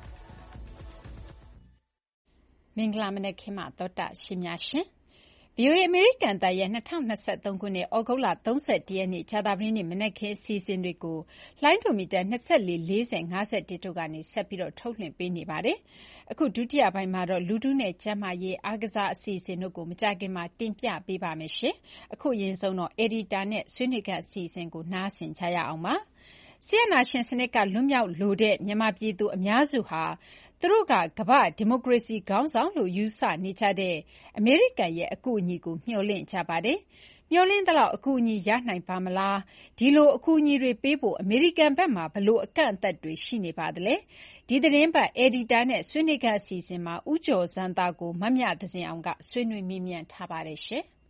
မင်္ဂလာမနက်ခင်းမှာသောတာရှင်များရှင် ဗီအိုအေ အမေရိကန်တပ်ရဲ့၂၀၂၃ခုနှစ်ဩဂုတ်လ၃၁ရက်နေ့ကြာသပတေးနေ့မနက်ခင်းအစီအစဉ်တွေကိုလိုင်းဒိုမီတာ၂၄ ၄၀ ၅၁တို့ကနေဆက်ပြီးထုတ်လွှင့်ပေးနေပါတယ်။အခုဒုတိယပိုင်းမှာတော့လူထုနဲ့ကျန်းမာရေးအားကစားအစီအစဉ်တို့ကိုမကြာခင်မှာတင်ပြပေးပါမယ်ရှင်။အခုအရင်ဆုံးတော့အယ်ဒီတာနဲ့ဆွေးနွေးခန်းအစီအစဉ်ကိုနားဆင်ကြရအောင်ပါ။ဆီယနာရှင်စနစ်ကလွတ်မြောက်လိုတဲ့မြန်မာပြည်သူအများစုဟာသူတို့ကကမ္ဘာ့ဒီမိုကရေစီခေါင်းဆောင်လို့ယူဆနေကြတဲ့အမေရိကန်ရဲ့အကူအညီကိုမျှော်လင့်ကြပါတယ်။မျှော်လင့်သလောက်အကူအညီရနိုင်ပါမလား။ဒီလိုအကူအညီတွေပေးဖို့အမေရိကန်ဘက်မှာဘလို့အကန့်အသတ်တွေရှိနေပါသလဲ။ဒီသတင်းပတ်အယ်ဒီတာနဲ့ဆွေးနွေးခန်းအစီအစဉ်မှာဦးကျော်ဇန်သားကိုမမြသဇင်အောင်ကဆွေးနွေးမေးမြန်းထားပါတယ်ရှင်။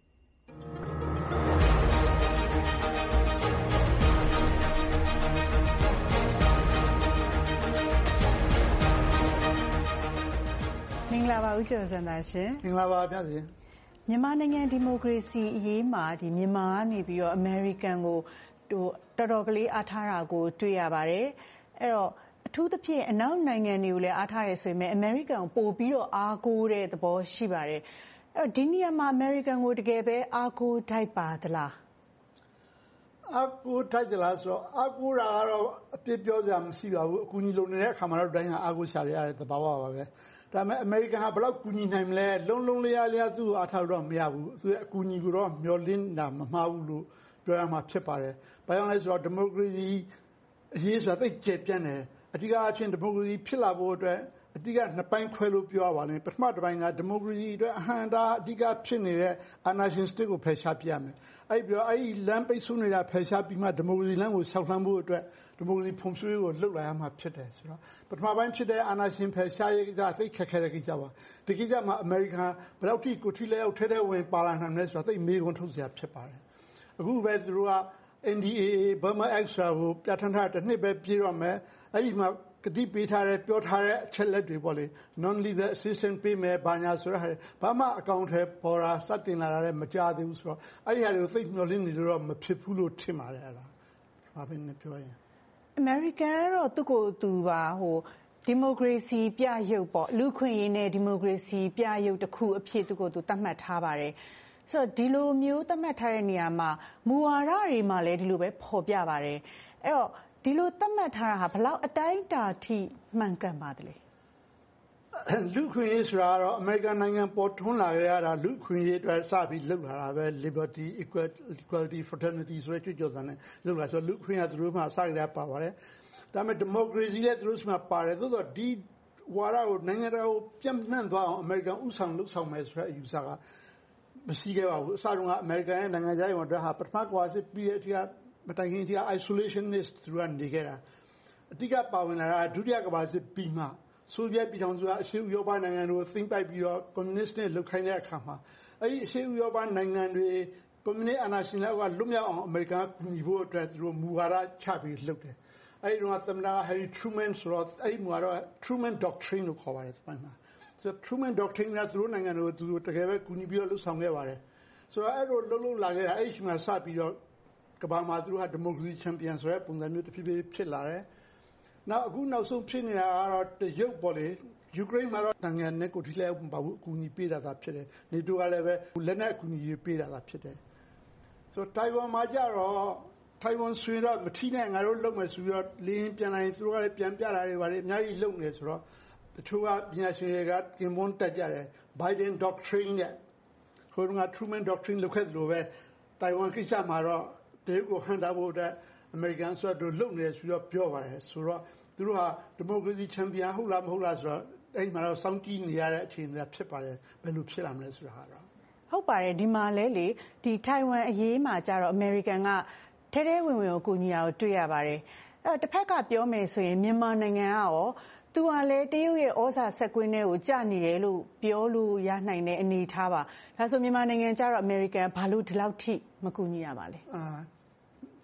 မင်္ဂလာပါဦးကျော်စံသာရှင်မင်္ဂလာပါဗျာရှင်မြန်မာနိုင်ငံဒီမိုကရေစီအရေးမှာဒီမြန်မာကနေပြီးတော့အမေရိကန်ကိုဟိုတော်တော်ကလေးအားထားတာကိုတွေ့ရပါတယ်အဲ့တော့အထူးသဖြင့်အနောက်နိုင်ငံတွေကိုလည်းအားထားရဆိုပေမဲ့အမေရိကန်ကိုပို့ပြီးတော့အားကိုးတဲ့သဘောရှိပါတယ်အဲ့တော့ဒီနေရာမှာအမေရိကန်ကိုတကယ်ပဲအားကိုးထိုက်ပါသလားအားကိုးထိုက်သလားဆိုတော့အားကိုးတာကတော့အပြစ်ပြောစရာမရှိပါဘူးအကူအညီလိုနေတဲ့အခါမှာတော့တိုင်းဟာအားကိုးရှာရတဲ့သဘာဝပါပဲဒါပေမဲ့အမေရိကန်ကဘယ်လောက်ကူညီနိုင်မလဲလုံးလုံးလျားလျားသူ့ကိုအားထားတော့မရဘူးသူရဲ့အကူအညီကိုတော့မျှော်လင့်တာမမှားဘူးလို့ပြောရမှာဖြစ်ပါတယ်။ဘာကြောင့်လဲဆိုတော့ဒီမိုကရေစီအရေးဆိုတာသိကျပြန့်တယ်အဓိကအဖြစ်ဒီမိုကရေစီဖြစ်လာဖို့အတွက်အဓိကနှစ်ပိုင်းခွဲလို့ပြောရပါလိမ့်မယ်ပထမတစ်ပိုင်းကဒီမိုကရေစီအတွက်အဟံတာအဓိကဖြစ်နေတဲ့အာဏာရှင်စတစ်ကိုဖယ်ရှားပြရမယ်။အဲ့ပြီးတော့အဲ့ဒီလမ်းပိတ်ဆို့နေတာဖယ်ရှားပြီးမှဒီမိုကရေစီလမ်းကိုဆောက်လှမ်းဖို့အတွက်ဒီမိုကရေစီဖွံ့ဖြိုးရေးကိုလှုပ်လာရမှာဖြစ်တယ်ဆိုတော့ပထမပိုင်းဖြစ်တဲ့အာဏာရှင်ဖယ်ရှားရေးကသိခက်ခဲတဲ့ကိစ္စပါဒီကိစ္စမှာအမေရိကန်ဘယ်လောက်ထိကိုထိလဲအောင်ထဲထဲဝင်ပါလာနိုင်လဲဆိုတော့သိမေးခွန်းထုတ်စရာဖြစ်ပါတယ်အခုပဲသူတို့က N D A A Burma Act ကိုပြဋ္ဌာန်းထားတဲ့နှစ်ပဲပြည့်တော့မယ်အဲ့ဒီမှာကတိပေးထားတဲ့ပြောထားတဲ့အချက်လက်တွေပေါ့လေ non lethal assistance ပေးမယ်ဘာညာဆိုတော့ဘာမှအကောင့်ထဲပေါ်တာစတင်လာတာလည်းမကြသေးဘူးဆိုတော့အဲ့ဒီဟာတွေကိုသိမျှော်လင့်နေလို့တော့မဖြစ်ဘူးလို့ထင်ပါတယ်အဲ့ဒါဘာပဲနဲ့ပြောရင်အမေရိကန်ကတော့သူ့ကိုယ်သူပါဟိုဒီမိုကရေစီပြရုပ်ပေါ့လူခွင့်ရေးနဲ့ဒီမိုကရေစီပြရုပ်တစ်ခုအဖြစ်သူ့ကိုယ်သူသတ်မှတ်ထားပါတယ်ဆိုတော့ဒီလိုမျိုးသတ်မှတ်ထားတဲ့နေရာမှာမူဝါဒတွေမှာလည်းဒီလိုပဲပေါ်ပြပါတယ်အဲ့တော့ဒီလိုသတ်မှတ်ထားတာဟာဘယ်လောက်အတိုင်းအတာထိမှန်ကန်ပါသလဲလူခွင့်ရေးဆိုတာကတော့အမေရိကန်နိုင်ငံပေါ်ထွန်းလာကြတာလူခွင့်ရေးအတွက်စပြီးလှုပ်လာတာပဲ liberty equality fraternity ဆိုတဲ့ကြွကြော်သံနဲ့လှုပ်လာဆိုလူခွင့်ရသူတို့မှစကြရပါပါတယ်ဒါပေမဲ့ democracy လည်းသူတို့မှပါတယ်သို့သောဒီဝါဒကိုနိုင်ငံတော်ကိုပြန့်နှံ့သွားအောင်အမေရိကန်ဥဆောင်လှုပ်ဆောင်မယ်ဆိုတဲ့အယူဆကမရှိခဲ့ပါဘူးအစတုန်းကအမေရိကန်ရဲ့နိုင်ငံခြားရေးဝန်ကြီးဟာပထမကဝါစစ်ပြီးတဲ့အထိကမတိုင်ခင်အထိက isolationist သူကနေခဲ့တာအဓိကပါဝင်လာတာဒုတိယကမ္ဘာစစ်ပြီးမှဆိုဗီယက်ပြည်ထောင်စုကအရှေ့ဥရောပနိုင်ငံတွေကိုသိမ်းပိုက်ပြီးတော့ကွန်မြူနစ်နဲ့လှုပ်ခိုင်းတဲ့အခါမှာအဲဒီအရှေ့ဥရောပနိုင်ငံတွေကွန်မြူနစ်အာဏာရှင်တွေကလွတ်မြောက်အောင်အမေရိကန်ကကူညီဖို့အတွက်သူတို့မူဝါဒချပြီးလှုပ်တယ်အဲဒီတော့သမ္မတ Harry Truman ဆိုတော့အဲဒီမူဝါဒ Truman Doctrine လို့ခေါ်ပါတယ်ဒီမှာဆို Truman Doctrine ကသူတို့နိုင်ငံတွေကိုသူတို့တကယ်ပဲကူညီပြီးတော့လှုပ်ဆောင်ခဲ့ပါတယ်ဆိုတော့အဲ့လိုလှုပ်လှုပ်လာခဲ့တာအဲဒီမှာစပြီးတော့ကမ္ဘာမှာသူတို့ကဒီမိုကရေစီချန်ပီယံဆိုတဲ့ပုံစံမျိုးတစ်ဖြည်းဖြည်းဖြစ်လာတယ်နောက်အခုနောက်ဆုံးဖြစ်နေတာကတော့တရုတ်ပေါ့လေယူကရိန်းမှာတော့နိုင်ငံနဲ့ကိုထိလဲမပါဘူးအကူအညီပေးတာသာဖြစ်တယ်နေတိုးကလည်းပဲလက်နက်အကူအညီပေးတာသာဖြစ်တယ်ဆိုတော့တိုင်ဝမ်မှာကြတော့ထိုင်ဝမ်ဆွေတော့မထီးနဲ့ငါတို့လုံမယ်ဆိုပြီးတော့လင်းပြန်လာရင်သူတို့ကလည်းပြန်ပြတာတွေပါလေအများကြီးလုံနေဆိုတော့တချို့ကပညာရှင်တွေကကင်မွန်းတက်ကြတယ် Biden Doctrine နဲ့ဟိုက Truman Doctrine လောက်ခဲ့တယ်လို့ပဲတိုင်ဝမ်ကိစ္စမှာတော့တရုတ်ကိုဟန်တာဖို့တဲ့အမေရိကန်ဆိုတော့လုံနေဆိုတော့ပြောပါတယ်ဆိုတော့သူတို့ဟာဒီမိုကရေစီချန်ပီယံဟုတ်လားမဟုတ်လားဆိုတော့အဲ့မှာတော့စောင့်ကြည့်နေရတဲ့အခြေအနေဖြစ်ပါတယ်ဘယ်လိုဖြစ်လာမလဲဆိုတာကတော့ဟုတ်ပါတယ်ဒီမှာလဲလေဒီထိုင်ဝမ်အရေးမှာကြတော့အမေရိကန်ကထဲထဲဝင်ဝင်ကိုကူညီတာကိုတွေ့ရပါတယ်အဲ့တော့တစ်ဖက်ကပြောမယ်ဆိုရင်မြန်မာနိုင်ငံကရောသူကလည်းတရုတ်ရဲ့ဩဇာဆက်ကွင်းတွေကိုကြာနေတယ်လို့ပြောလို့ရနိုင်တဲ့အနေအထားပါဒါဆိုမြန်မာနိုင်ငံကျတော့အမေရိကန်ဘာလို့ဒီလောက်ထိမကူညီရပါလဲအာမ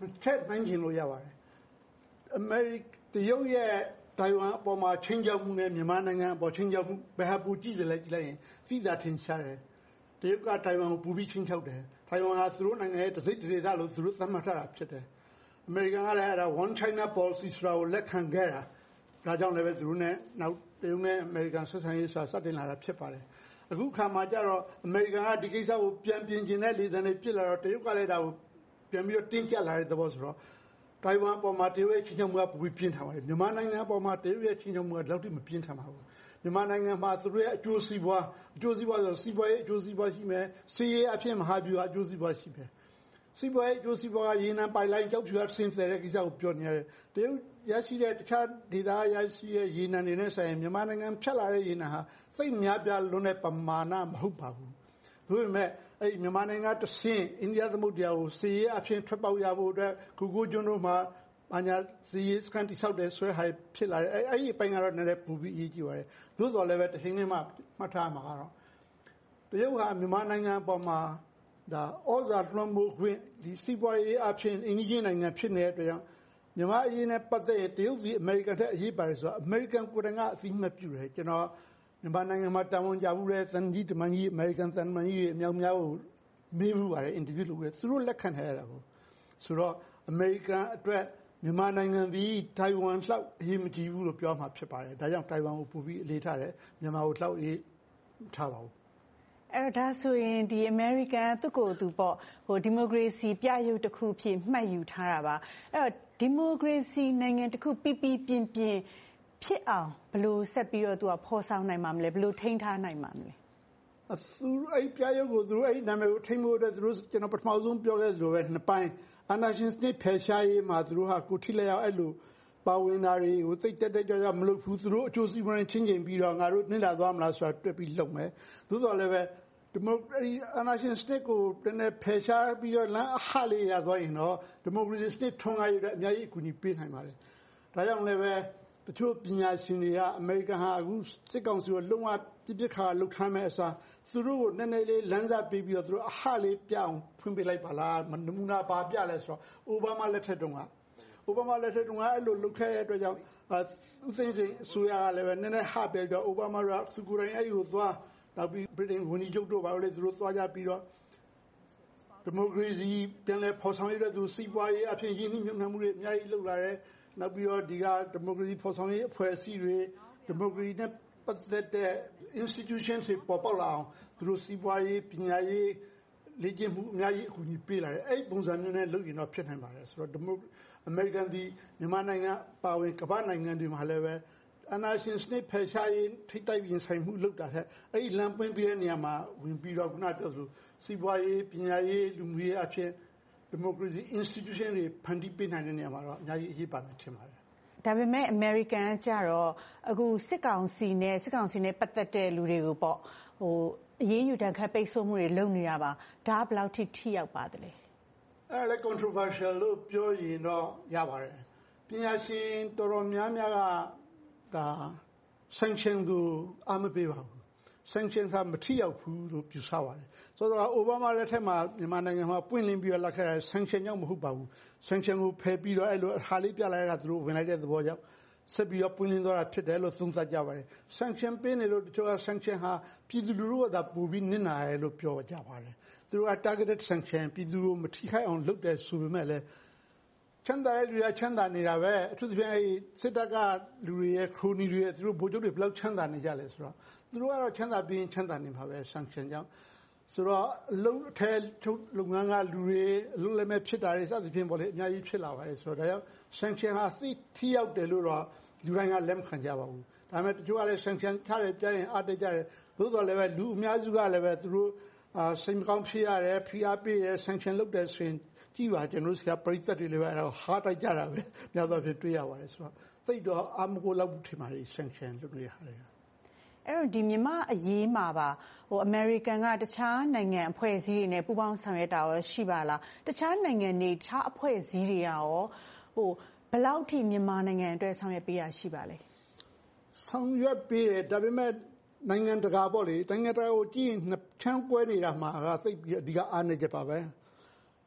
ထက်နှိုင်းချင်လို့ရပါတယ်အမေရိကတရုတ်ရဲ့တိုင်ဝမ်အပေါ်မှာချင်းချောက်မှုနဲ့မြန်မာနိုင်ငံအပေါ်ချင်းချောက်မှုဘယ်ဟာပူကြည့်တယ်လဲကြည့်လိုက်ရင်သိတာထင်ရှားတယ်တရုတ်ကတိုင်ဝမ်ကိုပူပြီးချင်းချောက်တယ်တိုင်ဝမ်ဟာသူတို့နိုင်ငံရဲ့တစိမ့်တဒေသလို့သူတို့သတ်မှတ်ထားတာဖြစ်တယ်အမေရိကန်ကလည်းအဲ့ဒါ one China policy ဆိုတာကိုလက်ခံခဲ့တာဒါကြောင့်လည်းပဲသူတို့နဲ့နောက်တရုတ်နဲ့အမေရိကန်ဆက်ဆံရေးဆိုတာစတင်လာတာဖြစ်ပါတယ်အခုခါမှာကျတော့အမေရိကန်ကဒီကိစ္စကိုပြန်ပြင်ကျင်တဲ့လေသံတွေပြစ်လာတော့တရုတ်ကလည်းဒါကိုပြန်ပြီးတော့တင်းကျပ်လာတဲ့သဘောဆိုတော့တိုင်ဝမ်ပေါ်မှာတရုတ်ရဲ့ချင်းချောက်မှုကပူပြီးပြင်းထန်ပါတယ်မြန်မာနိုင်ငံပေါ်မှာတရုတ်ရဲ့ချင်းချောက်မှုကလောက်တိမပြင်းထန်ပါဘူးမြန်မာနိုင်ငံမှာသူတို့ရဲ့အကျိုးစီးပွားအကျိုးစီးပွားဆိုစီးပွားရေးအကျိုးစီးပွားရှိမယ်စီးရေးအဖြစ်မဟာဗျူဟာအကျိုးစီးပွားရှိမယ်စီးပွားရေးအကျိုးစီးပွားကရေနံပိုင်လိုင်းကြောက်ဖြူကဆင်းသက်တဲ့ကိစ္စကိုပြောနေရတယ်တရုတ်ရရှိတဲ့တခြားဒေသရရှိတဲ့ရေနံတွေနဲ့ဆိုင်ရင်မြန်မာနိုင်ငံဖြတ်လာတဲ့ရေနံဟာစိတ်များပြားလွန်းတဲ့ပမာဏမဟုတ်ပါဘူးဒါပေမဲ့အဲ့မြန်မာနိုင်ငံတဆင့်အိန္ဒိယသမုဒ္ဒရာကိုစီးရေးအဖြစ်ထွက်ပေါက်ရဖို့အတွက်ကူကိုကျွန်းတို့မှာဘာညာစီးရေးစကန်တိဆောက်တဲ့ဆွဲဟာဖြစ်လာတယ်အဲ့အဲ့ဒီအပိုင်းကတော့နည်းနည်းပူပြီးအရေးကြီးပါတယ်သို့တော်လည်းပဲတစ်ချိန်နဲ့မှမှတ်ထားမှာကတော့တရုတ်ဟာမြန်မာနိုင်ငံပေါ်မှာဒါဩဇာလွှမ်းမိုးခွင့်ဒီစီးပွားရေးအဖြစ်အင်ဂျင်နိုင်ငံဖြစ်နေတဲ့အတွက်ကြောင့်မြန်မာအရေးနဲ့ပတ်သက်ရင်တရုတ်ပြည်အမေရိကန်တဲ့အရေးပါတယ်ဆိုတော့အမေရိကန်ကိုယ်တိုင်ကအသိမှတ်ပြုတယ်ကျွန်တော်မြန်မာနိုင်ငံမှာတာဝန်ကျမှုတဲ့သံကြီးတမန်ကြီးအမေရိကန်သံမန်ကြီးအမြောက်များကိုမေးမှုပါတယ်အင်တာဗျူးလုပ်တယ်သူတို့လက်ခံထားရတာကိုဆိုတော့အမေရိကန်အတွက်မြန်မာနိုင်ငံဒီတိုင်ဝမ်လောက်အရေးမကြီးဘူးလို့ပြောမှာဖြစ်ပါတယ်ဒါကြောင့်တိုင်ဝမ်ကိုပူပြီးအလေးထားတယ်မြန်မာကိုလောက်အေးထားပါဘူးအဲ့တော့ဒါဆိုရင်ဒီ American သူ့ကိုယ်သူပေါ့ဟိုဒီမိုကရေစီပြရုပ်တစ်ခုဖြစ်မှတ်ယူထားတာပါအဲ့တော့ဒီမိုကရေစီနိုင်ငံတစ်ခုပြပြပြင်းပြင်းဖြစ်အောင်ဘယ်လိုဆက်ပြီးတော့သူကဖော်ဆောင်နိုင်မှာမလဲဘယ်လိုထိန်းထားနိုင်မှာမလဲအသူအဲ့ပြရုပ်ကိုသူအဲ့နာမည်ကိုထိန်းဖို့အတွက်သူတို့ကျွန်တော်ပထမဆုံးပြောခဲ့သလိုပဲနှစ်ပိုင်းအာနာရှင်စနစ်ဖယ်ရှားရေးမှာသူတို့ဟာကိုထိလက်ရောက်အဲ့လိုပါဝင်တာတွေကိုသိတက်တက်ကြကြမလုပ်ဘူးသူတို့အကျိုးစီးပွားရေးချင်းချင်းပြီးတော့ငါတို့နှိမ့်လာသွားမလားဆိုတာတွက်ပြီးလုပ်မယ်သို့တော်လည်းပဲဒီမိုကရေစီအာဏာရှင်စနစ်ကိုတနေ့ဖယ်ရှားပြီးတော့လမ်းအဟလေးရသွားရင်တော့ဒီမိုကရေစီစနစ်ထွန်းကားရတဲ့အများကြီးအကူအညီပေးနိုင်ပါတယ်ဒါကြောင့်လည်းပဲတချို့ပညာရှင်တွေကအမေရိကန်ဟာအခုစစ်ကောင်စီကိုလုံးဝပြစ်ပြစ်ခါလှုပ်ခမ်းမဲ့အစားသူတို့ကိုနည်းနည်းလေးလမ်းစာပေးပြီးတော့သူတို့အဟလေးပြအောင်ဖွင့်ပေးလိုက်ပါလားနမူနာပါပြလဲဆိုတော့အိုဘားမားလက်ထက်တုန်းကအိုဘားမားလက်ထက်တုန်းကအဲ့လိုလုပ်ခဲ့တဲ့အတွက်ကြောင့်ဥသိမ်းစိန်အစိုးရကလည်းပဲနည်းနည်းဟပြတော့အိုဘားမားကသူကိုယ်တိုင်အဲ့ဒီကိုသွားနောက်ပြီးဗြိတိန်ဝန်ကြီးချုပ်တို့ဘာလို့လဲသူတို့သွားကြပြီးတော့ဒီမိုကရေစီပြန်လည်ဖော်ဆောင်ရတဲ့သူစီးပွားရေးအဖြစ်ရင်းနှီးမြှုပ်နှံမှုတွေအများကြီးလုပ်လာတယ်နောက်ပြီးတော့ဒီကဒီမိုကရေစီဖော်ဆောင်ရေးအဖွဲ့အစည်းတွေဒီမိုကရေစီနဲ့ပတ်သက်တဲ့ institution တွေပေါ်ပေါက်လာအောင်သူတို့စီးပွားရေးပညာရေးလေ့ကျင့်မှုအများကြီးအကူအညီပေးလာတယ်အဲ့ဒီပုံစံမျိုးနဲ့လုပ်ရင်တော့ဖြစ်နိုင်ပါတယ်ဆိုတော့ဒီမိုအမေရိကန်ဒီမြန်မာနိုင်ငံပါဝင်ကမ္ဘာနိုင်ငံတွေမှာလည်းပဲအနာရှင်စနစ်ဖယ်ရှားရေးထိတိုက်ရင်ဆိုင်မှုလုပ်တာတဲ့အဲ့ဒီလမ်းပွင့်ပြတဲ့နေရာမှာဝင်ပြီးတော့ခုနပြောသလိုစီးပွားရေးပညာရေးလူမှုရေးအဖြစ်ဒီမိုကရေစီ institution တွေဖန်တီးပေးနိုင်တဲ့နေရာမှာတော့အများကြီးအရေးပါမယ်ထင်ပါတယ်ဒါပေမဲ့ American ကျတော့အခုစစ်ကောင်စီနဲ့စစ်ကောင်စီနဲ့ပတ်သက်တဲ့လူတွေကိုပေါ့ဟိုအရေးယူတန်းခတ်ပိတ်ဆို့မှုတွေလုပ်နေတာပါဒါဘယ်လောက်ထိထိရောက်ပါသလဲအဲ့ဒါလည်း controversial လို့ပြောရင်တော့ရပါတယ်ပညာရှင်တော်တော်များများကဒါ sanction ကိုအမပေးပါဘူး sanction ကမထိရောက်ဘူးလို့ပြောထားပါတယ်ဆိုတော့အိုဘားမားလက်ထက်မှာမြန်မာနိုင်ငံမှာပွင့်လင်းပြီးတော့လက်ခဲ့တဲ့ sanction ကြောင့်မဟုတ်ပါဘူး sanction ကိုဖယ်ပြီးတော့အဲ့လိုအခါလေးပြလိုက်တာသူတို့ဝင်လိုက်တဲ့သဘောကြောင့်ဆက်ပြီးတော့ပွင့်လင်းသွားတာဖြစ်တယ်လို့သုံးသပ်ကြပါတယ် sanction ပေးနေလို့တချို့က sanction ဟာပြည်သူလူထုကသာပူပြီးနစ်နာတယ်လို့ပြောကြပါတယ်သူတို့က targeted sanction ပြည်သူကိုမထိခိုက်အောင်လုပ်တယ်ဆိုပေမဲ့လည်းချမ်းသာတဲ့လူရချမ်းသာနေတာပဲအထူးသဖြင့်အဲ့စစ်တပ်ကလူတွေရဲ့ခရိုနီတွေရဲ့သူတို့ဗိုလ်ချုပ်တွေဘယ်လောက်ချမ်းသာနေကြလဲဆိုတော့သူတို့ကတော့ချမ်းသာပြီးချမ်းသာနေမှာပဲ sanction ကြောင့်ဆိုတော့အလုံးအထဲထုတ်လုပ်ငန်းကလူတွေအလုံးလည်းမဲ့ဖြစ်တာတွေစသဖြင့်ပေါ့လေအများကြီးဖြစ်လာပါတယ်ဆိုတော့ဒါကြောင့် sanction ဟာသိထိရောက်တယ်လို့တော့လူတိုင်းကလက်မခံကြပါဘူးဒါပေမဲ့တချို့ကလည်း sanction ထားတယ်ကြားရင်အားတကြတယ်သို့တော်လည်းပဲလူအများစုကလည်းပဲသူတို့အာစိတ်မကောင်းဖြစ်ရတယ်ဖိအားပေးရ sanction လုပ်တယ်ဆိုရင်ကြည့်ပါကျွန်တော်တို့ဆရာပရိသတ်တွေလည်းပဲအဲ့တော့ဟာတိုက်ကြတာပဲများသောအားဖြင့်တွေ့ရပါတယ်ဆိုတော့သိတော့အမကိုလောက်ထင်ပါတယ် sanction လုပ်နေရတယ်အဲ့တော့ဒီမြန်မာအရေးမှာပါဟို American ကတခြားနိုင်ငံအဖွဲ့အစည်းတွေနဲ့ပူးပေါင်းဆောင်ရွက်တာရောရှိပါလားတခြားနိုင်ငံတွေတခြားအဖွဲ့အစည်းတွေရောဟိုဘယ်လောက်ထိမြန်မာနိုင်ငံအတွက်ဆောင်ရွက်ပေးတာရှိပါလဲဆောင်ရွက်ပေးတယ်ဒါပေမဲ့နိုင်ငံတကာပေါ့လေနိုင်ငံတကာကိုကြည့်ရင်နှစ်ချမ်းပွဲနေတာမှာကသိပြီးအဓိကအားနေကြပါပဲဒီ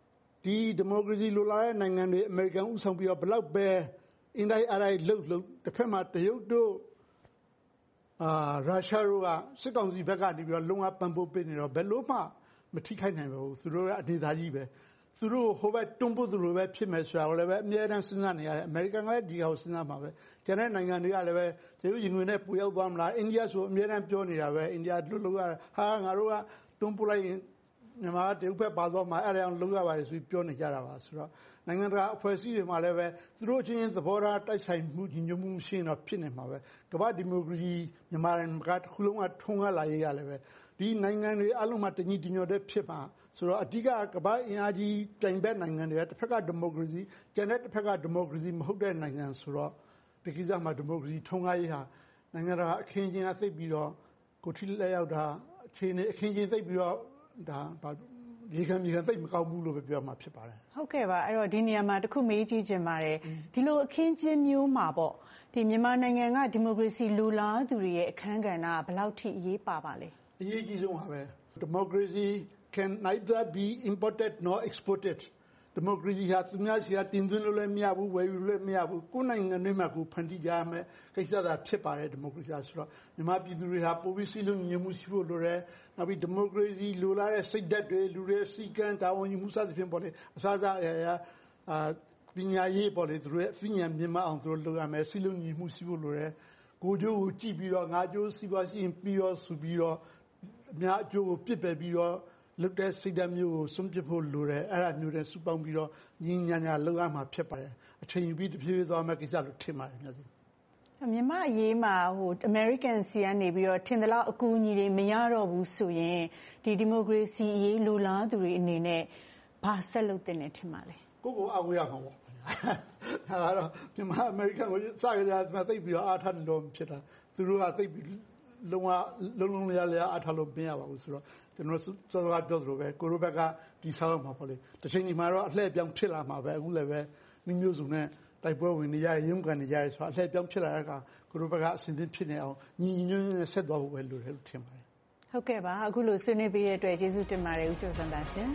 ဒီဒီမိုကရေစီလိုလားတဲ့နိုင်ငံတွေအမေရိကန်ဥဆောင်ပြီးတော့ဘလောက်ပဲအင်တိုင်းအားတိုင်းလှုပ်လှုပ်တစ်ဖက်မှာတရုတ်တို့အာရုရှားတို့ကစစ်ကောင်စီဘက်ကနေပြီးတော့လုံအောင်ပံ့ပိုးပေးနေတော့ဘယ်လို့မှမထိခိုက်နိုင်ပါဘူးသူတို့ကအနေသားကြီးပဲသူတို့ဟိုဘက်တွန်းပို့သူလိုပဲဖြစ်မယ်ဆိုတာကိုလည်းပဲအများအားစဉ်းစားနေရတယ်အမေရိကန်ကလည်းဒီဟာကိုစဉ်းစားမှာပဲကျန်တဲ့နိုင်ငံတွေကလည်းပဲတရုတ်ရင်ဝင်နဲ့ပူရောက်သွားမလားအိန္ဒိယဆိုအများအားပြောနေတာပဲအိန္ဒိယတို့လို့ကဟာငါတို့ကတွန်းပို့လိုက်ရင်မြန်မာတရုတ်ဘက်ပါသွားမှာအဲ့ဒါအောင်လုပ်ရပါတယ်ဆိုပြီးပြောနေကြတာပါဆိုတော့နိုင်ငံတကာအဖွဲ့အစည်းတွေမှာလည်းပဲသူတို့ချင်းသဘောထားတိုက်ဆိုင်မှုညီညွတ်မှုရှိရင်တော့ဖြစ်နေမှာပဲကမ္ဘာဒီမိုကရေစီမြန်မာနိုင်ငံကတစ်ခုလုံးကထုံးကားလာရေးရလည်းပဲဒီနိုင်ငံတွေအလုံးမှာတညီတညွတ်တဲ့ဖြစ်မှာဆိုတော့အဓိကကမ္ဘာအင်အားကြီးပြိုင်ဘက်နိုင်ငံတွေကတစ်ဖက်ကဒီမိုကရေစီကျန်တဲ့တစ်ဖက်ကဒီမိုကရေစီမဟုတ်တဲ့နိုင်ငံဆိုတော့ဒီကိစ္စမှာဒီမိုကရေစီထုံးကားရေးဟာနိုင်ငံတကာအခင်းကျင်းအသိပြီးတော့ကိုထိလက်ရောက်တာအခြေအနေအခင်းကျင်းသိပြီးတော့ဒါဒီကံဒီကံသိမကောင်းဘူးလို့ပဲပြောမှာဖြစ်ပါတယ်ဟုတ်ကဲ့ပါအဲ့တော့ဒီနေရာမှာတခုမေးကြည့်ချင်ပါတယ်ဒီလိုအခင်းကျင်းမျိုးမှာပေါ့ဒီမြန်မာနိုင်ငံကဒီမိုကရေစီလူလားသူတွေရဲ့အခမ်းကဏ္ဍကဘယ်လောက်ထိအရေးပါပါလဲအရေးကြီးဆုံးပါပဲ Democracy can neither be imported nor exported democracy ဟာသူများစီကတင်သွင်းလို့လည်းမရဘူးဝယ်ယူလို့လည်းမရဘူးကိုယ်နိုင်ငံတွေမှာကိုဖန်တီးကြရမယ်ကိစ္စသာဖြစ်ပါတယ် democracy ဆိုတော့မြန်မာပြည်သူတွေဟာပိုပြီးစီလုံးညီညွတ်မှုရှိဖို့လိုတယ်နောက်ပြီး democracy လိုလားတဲ့စိတ်ဓာတ်တွေလူတွေစီကံတာဝန်ယူမှုစသဖြင့်ပေါ့လေအစားအစာအရာအာပညာရေးပေါ့လေသူတို့ရဲ့အဉာဏ်မြင့်မအောင်သူတို့လုပ်ရမယ်စီလုံးညီမှုရှိဖို့လိုတယ်ကိုကျိုးကိုကြည့်ပြီးတော့ငါကျိုးစီးပွားရှိရင်ပြီးတော့ဆိုပြီးတော့အများအကျိုးကိုပြစ်ပယ်ပြီးတော့လုတဲ့စိတ်ဓာတ်မျိုးကိုစွန့်ပစ်ဖို့လိုတယ်အဲ့ဒါမျိုးတွေစုပေါင်းပြီးတော့ညီညာညာလောက်ရမှာဖြစ်ပါတယ်အချိန်ယူပြီးတဖြည်းဖြည်းသွားမယ်ကိစ္စလို့ထင်ပါတယ်များစုမြန်မာအရေးမှာဟို American စီကနေပြီးတော့ထင်သလောက်အကူအညီတွေမရတော့ဘူးဆိုရင်ဒီဒီမိုကရေစီအရေးလိုလားသူတွေအနေနဲ့ဘာဆက်လုပ်တင်နေထင်ပါလဲကိုကိုအားကိုးရမှာပေါ့ဒါကတော့မြန်မာ American ကိုစကြရတာသိပြီးတော့အားထားလို့ဖြစ်တာသူတို့ကသိပြီးလုံးဝလုံးလုံးလျားလျားအားထားလို့မရပါဘူးဆိုတော့ကျွန်တော်စောစောကပြောသလိုပဲကိုရိုဘက်ကဒီဆောက်မှာပေါ့လေတစ်ချိန်ဒီမှာတော့အလှည့်ပြောင်းဖြစ်လာမှာပဲအခုလည်းပဲမျိုးစုံနဲ့တိုက်ပွဲဝင်နေရရုံးကန်နေကြရဆိုအလှည့်ပြောင်းဖြစ်လာတဲ့အခါကိုရိုဘက်ကအစဉ်သင်းဖြစ်နေအောင်ညီညီညွတ်ညွတ်နဲ့ဆက်သွားဖို့ပဲလိုတယ်လို့ထင်ပါတယ်ဟုတ်ကဲ့ပါအခုလိုဆွေးနွေးပေးတဲ့အတွက်ကျေးဇူးတင်ပါတယ်ဦးကျော်စံသာရှင်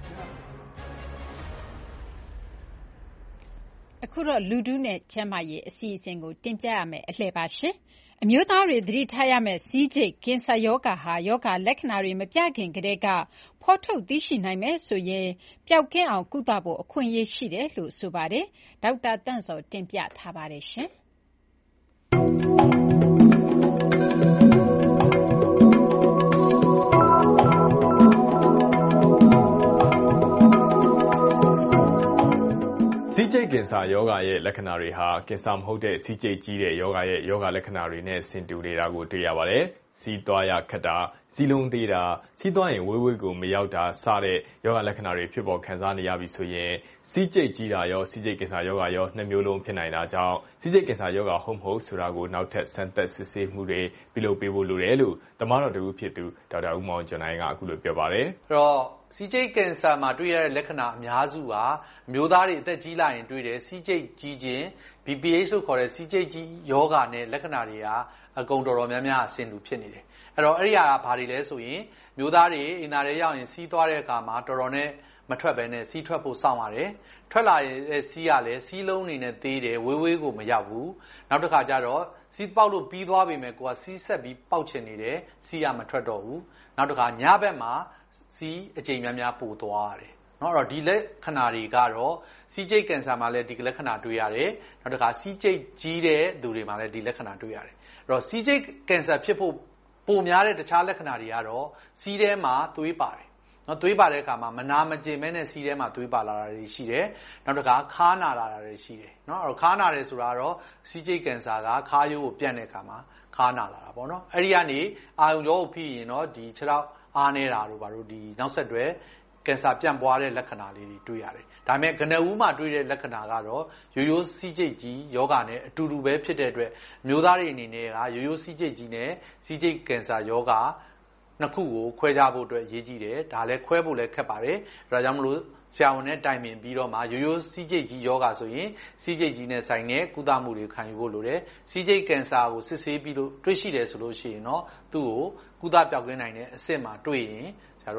အခုတော့လူဒူးနဲ့ကျမ်းမာရေးအစီအစဉ်ကိုတင်ပြရမယ်အလှည့်ပါရှင်အမျိုးသားတွေသတိထားရမယ့်စီးကျိတ်ကင်ဆာရောဂါဟာရောဂါလက္ခဏာတွေမပြခင်ကတည်းကဖော်ထုတ်သိရှိနိုင်မယ်ဆိုရင်ပျောက်ကင်းအောင်ကုသဖို့အခွင့်အရေးရှိတယ်လို့ဆိုပါတယ်ဒေါက်တာတန့်စောတင်ပြထားပါတယ်ရှင်စီးကျိတ်ကင်ဆာရောဂါရဲ့လက္ခဏာတွေဟာကင်ဆာမဟုတ်တဲ့စီးကျိတ်ကြီးတဲ့ရောဂါရဲ့ရောဂါလက္ခဏာတွေနဲ့ဆင်တူနေတာကိုတွေ့ရပါတယ်။စီးသွားရခက်တာစီးလုံးသေးတာစီးသွားရင်ဝေးဝေးကိုမရောက်တာစတဲ့ရောဂါလက္ခဏာတွေဖြစ်ပေါ်ခံစားနေရပြီဆိုရင်စီးကျိတ်ကြီးတာရောစီးကျိတ်ကင်ဆာရောဂါရောနှစ်မျိုးလုံးဖြစ်နိုင်တာကြောင့်စီးကျိတ်ကင်ဆာရောဂါဟုတ်မဟုတ်ဆိုတာကိုနောက်ထပ်စမ်းသပ်စစ်ဆေးမှုတွေပြုလုပ်ပေးဖို့လိုတယ်လို့တမန်တော်တူဖြစ်သူဒေါက်တာဦးမောင်ကျော်နိုင်ကအခုလိုပြောပါတယ်။အဲ့တော့စီးကျိတ်ကင်ဆာမှာတွေ့ရတဲ့လက္ခဏာအများစုဟာအမျိုးသားတွေအသက်ကြီးလာရင်တွေ့တယ်စီးကျိတ်ကြီးခြင်း B P H လို့ခေါ်တဲ့စီးကျိတ်ကြီးယောဂနဲ့လက္ခဏာတွေဟာအကုန်တော်တော်များများအဆင်တူဖြစ်နေတယ်အဲ့တော့အဲ့ဒီဟာကဘာတွေလဲဆိုရင်မျိုးသားတွေအင်တာတွေရောက်ရင်စီးသွားတဲ့အခါမှာတော်တော်နဲ့မထွက်ဘဲနဲ့စီးထွက်ဖို့စောင့်ရတယ်ထွက်လာတဲ့စီးရလဲစီးလုံးနေနဲ့သေးတယ်ဝေးဝေးကိုမရောက်ဘူးနောက်တစ်ခါကျတော့စီးပေါက်လို့ပြီးသွားပြီမဲ့ကိုကစီးဆက်ပြီးပေါက်ချင်နေတယ်စီးရမထွက်တော့ဘူးနောက်တစ်ခါညဘက်မှာစီးအကြိမ်များများပိုသွားရတယ်နော်အဲ့တော့ဒီလက္ခဏာတွေကတော့စီးကျိတ်ကင်ဆာမှာလည်းဒီလက္ခဏာတွေ့ရတယ်နောက်တစ်ခါစီးကျိတ်ကြီးတဲ့သူတွေမှာလည်းဒီလက္ခဏာတွေ့ရတယ်အဲ့တော့စီးကျိတ်ကင်ဆာဖြစ်ဖို့ပုံများတဲ့တခြားလက္ခဏာတွေကတော့စီးထဲမှာသွေးပါတယ်နော်သွေးပါတဲ့အခါမှာမနာမကျင်မဲနဲ့စီးထဲမှာသွေးပါလာတာတွေရှိတယ်နောက်တစ်ခါခါးနာလာတာတွေရှိတယ်နော်အဲ့တော့ခါးနာတယ်ဆိုတာကတော့စီးကျိတ်ကင်ဆာကခါးရိုးကိုပြန့်တဲ့အခါမှာခါးနာလာတာပေါ့နော်အဲ့ဒီကနေအာရုံကြောကိုဖိရင်တော့ဒီခြေထောက်အားနေတာတို့ဘာလို့ဒီနောက်ဆက်တွဲကင်ဆာပြန့်ပွားတဲ့လက္ခဏာလေးတွေတွေ့ရတယ်။ဒါပေမဲ့ကနဦးမှာတွေ့တဲ့လက္ခဏာကတော့ရိုးရိုးစီးကျိတ်ကြီးယောဂနဲ့အတူတူပဲဖြစ်တဲ့အတွက်မျိုးသားတွေအနေနဲ့ကရိုးရိုးစီးကျိတ်ကြီးနဲ့စီးကျိတ်ကင်ဆာယောဂနှစ်ခုကိုခွဲခြားဖို့အတွက်ရေးကြည့်တယ်။ဒါလည်းခွဲဖို့လည်းခက်ပါတယ်။ဒါကြောင့်မလို့ဆရာဝန်နဲ့တိုင်ပင်ပြီးတော့မှရိုးရိုးစီးကျိတ်ကြီးယောဂဆိုရင်စီးကျိတ်ကြီးနဲ့ဆိုင်တဲ့ကုသမှုတွေခံယူဖို့လိုတယ်။စီးကျိတ်ကင်ဆာကိုစစ်ဆေးပြီးလို့တွေ့ရှိတယ်ဆိုလို့ရှိရင်တော့သူ့ကိုကုသပျောက်ကင်းနိုင်တဲ့အဆင့်မှာတွေ့ရင်ဆရာတို့က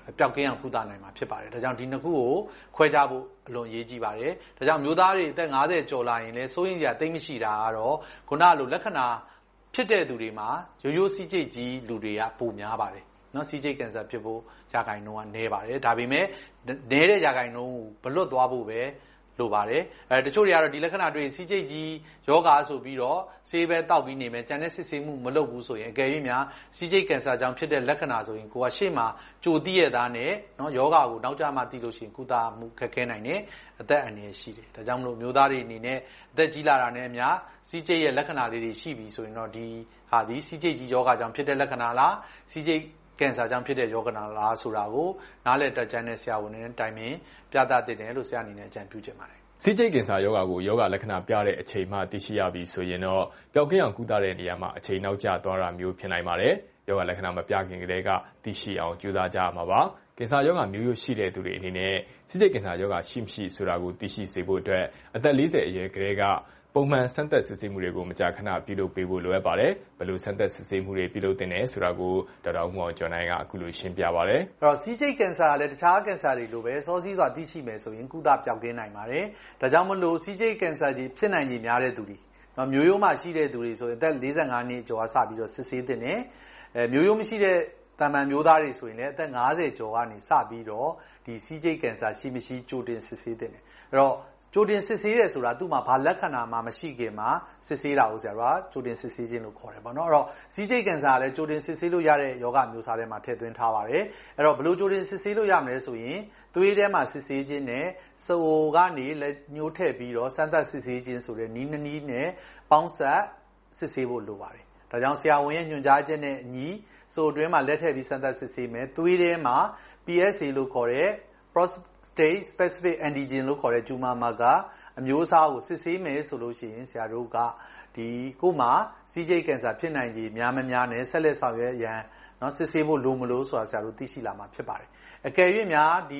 ပျောက်ကင်းအောင်ကုသနိုင်မှာဖြစ်ပါတယ်ဒါကြောင့်ဒီနှစ်ခုကိုခွဲခြားဖို့အလွန်အရေးကြီးပါတယ်ဒါကြောင့်မျိုးသားတွေအသက်၅၀ကျော်လာရင်လည်းစိုးရိမ်စရာသိမ်းမရှိတာကတော့ခုနလိုလက္ခဏာဖြစ်တဲ့သူတွေမှာရိုးရိုးစီးကျိတ်ကြီးလူတွေကပိုများပါတယ်နော်စီးကျိတ်ကင်ဆာဖြစ်ဖို့ရာခိုင်နှုန်းကနည်းပါတယ်ဒါပေမဲ့နည်းတဲ့ရာခိုင်နှုန်းကိုဘလွတ်သွားဖို့ပဲလိုပါတယ်အဲတချို့တွေကတော့ဒီလက္ခဏာတွေစီးကျိတ်ကြီးယောဂါဆိုပြီးတော့ဆေးပဲတောက်ပြီးနေမယ်ကြံတဲ့စစ်ဆေးမှုမလုပ်ဘူးဆိုရင်အကယ်၍များစီးကျိတ်ကင်ဆာကြောင့်ဖြစ်တဲ့လက္ခဏာဆိုရင်ကိုကရှေ့မှာကြိုသိရသားနဲ့နော်ယောဂါကိုနောက်ကျမှသိလို့ရှိရင်ကုသမှုခက်ခဲနိုင်တယ်အသက်အန္တရာယ်ရှိတယ်ဒါကြောင့်မလို့မျိုးသားတွေအနေနဲ့အသက်ကြီးလာတာနဲ့အမျှစီးကျိတ်ရဲ့လက္ခဏာလေးတွေရှိပြီဆိုရင်တော့ဒီဟာဒီစီးကျိတ်ကြီးယောဂါကြောင့်ဖြစ်တဲ့လက္ခဏာလားစီးကျိတ်ကင်ဆာကြောင့်ဖြစ်တဲ့ယောဂနာလားဆိုတာကိုနားလည်တတ်ကြတဲ့ဆရာဝန်တွေနဲ့တိုင်ပင်ပြသသင့်တယ်လို့ဆရာအနေနဲ့အကြံပြုချင်ပါတယ်စီးကျိတ်ကင်ဆာယောဂါကိုယောဂလက္ခဏာပြတဲ့အချိန်မှသိရှိရပြီဆိုရင်တော့ပျောက်ကင်းအောင်ကုသတဲ့နေရာမှာအချိန်နောက်ကျသွားတာမျိုးဖြစ်နိုင်ပါတယ်ယောဂလက္ခဏာမပြခင်ကတည်းကသိရှိအောင်ကြိုးစားကြရမှာပါကင်ဆာယောဂါမျိုးရိုးရှိတဲ့သူတွေအနေနဲ့စီးကျိတ်ကင်ဆာယောဂါရှိမရှိဆိုတာကိုသိရှိစေဖို့အတွက်အသက်၄၀အရွယ်ကတည်းကပုံမှန်စမ်းသပ်စစ်ဆေးမှုတွေကိုမကြာခဏပြုလုပ်ပေးဖို့လိုအပ်ပါတယ်။ဘယ်လိုစမ်းသပ်စစ်ဆေးမှုတွေပြုလုပ်သင့်လဲဆိုတာကိုဒေါက်တာဦးမောင်ကျော်နိုင်ကအခုလိုရှင်းပြပါရစေ။အဲ့တော့စီးကျိတ်ကင်ဆာကလည်းတခြားကင်ဆာတွေလိုပဲစောစီးစွာသိရှိမယ်ဆိုရင်ကုသပျောက်ကင်းနိုင်ပါတယ်။ဒါကြောင့်မလို့စီးကျိတ်ကင်ဆာကြီးဖြစ်နိုင်ခြင်းများတဲ့သူတွေနော်မျိုးရိုးမှရှိတဲ့သူတွေဆိုရင်အသက်၄၅နှစ်ကျော်ကစပြီးတော့စစ်ဆေးသင့်တယ်။အဲမျိုးရိုးမရှိတဲ့တမန်မျိုးသားတွေဆိုရင်လည်းအသက်၅၀ကျော်ကနေစပြီးတော့ဒီစီးကျိတ်ကင်ဆာရှိမရှိကြိုတင်စစ်ဆေးသင့်တယ်။အဲ့တော့ကြိုတင်စစ်ဆေးရဲဆိုတာသူ့မှာဘာလက္ခဏာမှမရှိခင်မှာစစ်ဆေးတာကိုဆရာကကြိုတင်စစ်ဆေးခြင်းလို့ခေါ်တယ်ပေါ့နော်အဲ့တော့စီးကျိတ်ကင်ဆာလည်းကြိုတင်စစ်ဆေးလို့ရတဲ့ယောဂမျိုးစားထဲမှာထည့်သွင်းထားပါတယ်အဲ့တော့ဘယ်လိုကြိုတင်စစ်ဆေးလို့ရမလဲဆိုရင်သွေးထဲမှာစစ်ဆေးခြင်းနဲ့စိုးကနေလက်ညှိုးထည့်ပြီးတော့စမ်းသပ်စစ်ဆေးခြင်းဆိုတဲ့နီးနီးနဲ့ပေါင်းဆက်စစ်ဆေးဖို့လိုပါတယ်ဒါကြောင့်ဆရာဝန်ရဲ့ညွှန်ကြားချက်နဲ့အညီစိုးအတွင်းမှာလက်ထည့်ပြီးစမ်းသပ်စစ်ဆေးမယ်သွေးထဲမှာ P S A လို့ခေါ်တဲ့ prostate specific antigen လို့ခေါ်တဲ့ tumor marker အမျိုးအစားကိုစစ်ဆေးမယ်ဆိုလို့ရှိရင်ဆရာတို့ကဒီကိုမှစီးကျိတ်ကင်ဆာဖြစ်နိုင်ကြီးများမများနဲ့ဆက်လက်ဆောင်ရွက်ရန်เนาะစစ်ဆေးဖို့လိုမလို့ဆိုတာဆရာတို့သိရှိလာမှာဖြစ်ပါတယ်အကယ်၍များဒီ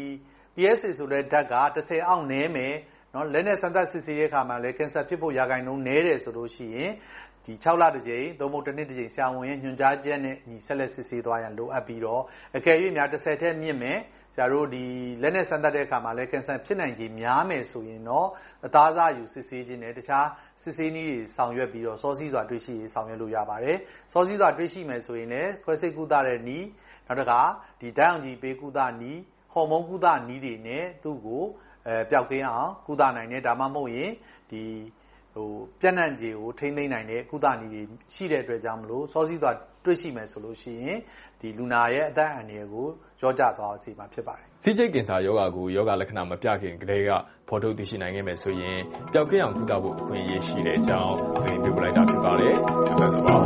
P S A ဆိုတဲ့ဓာတ်ကတစ်ဆယ်အောက်နည်းမယ်เนาะလက်နဲ့စမ်းသပ်စစ်ဆေးတဲ့အခါမှာလည်းကင်ဆာဖြစ်ဖို့ရာခိုင်နှုန်းနည်းတယ်ဆိုလို့ရှိရင်ဒီ၆လတစ်ကြိမ်သုံးဖို့တစ်နှစ်တစ်ကြိမ်ဆရာဝန်ရဲ့ညွှန်ကြားချက်နဲ့ညီဆက်လက်စစ်ဆေးသွားရန်လိုအပ်ပြီးတော့အကယ်၍များတစ်ဆယ်ထက်မြင့်မယ်ဆရာတို့ဒီလက်နဲ့စမ်းသပ်တဲ့အခါမှာလည်းကင်ဆာဖြစ်နိုင်ကြီးများမယ်ဆိုရင်တော့အသားစားယူစစ်ဆေးခြင်းနဲ့တခြားစစ်ဆေးနည်းတွေဆောင်ရွက်ပြီးတော့စောစီးစွာတွေ့ရှိရေးဆောင်ရွက်လို့ရပါတယ်စောစီးစွာတွေ့ရှိမယ်ဆိုရင်လည်းခွဲစိတ်ကုသတဲ့နည်းနောက်တစ်ခါဒီဓာတ်အောင်ကြီးပေးကုသနည်းဟော်မုန်းကုသနည်းတွေနဲ့သူ့ကိုအဲပျောက်ကင်းအောင်ကုသနိုင်တယ်ဒါမှမဟုတ်ရင်ဒီဟိုပြန့်နှံ့ကြီးကိုထိမ့်သိမ့်နိုင်တဲ့ကုသနည်းတွေရှိတဲ့အတွက်ကြောင့်မလို့စောစီးစွာတွေ့ရှိမယ်ဆိုလို့ရှိရင်ဒီလူနာရဲ့အသက်အန္တရာယ်ကိုကြောကြသွားစေမှာဖြစ်ပါတယ်စီးကျိတ်ကင်ဆာယောဂါကိုယောဂလက္ခဏာမပြခင်ကတည်းကဖော်ထုတ်သိရှိနိုင်ခဲ့မယ်ဆိုရင်ပျောက်ကင်းအောင်ကုသဖို့အခွင့်အရေးရှိတဲ့အကြောင်းပြင်ပြလိုက်တာဖြစ်ပါတယ်ကျေးဇူးပါ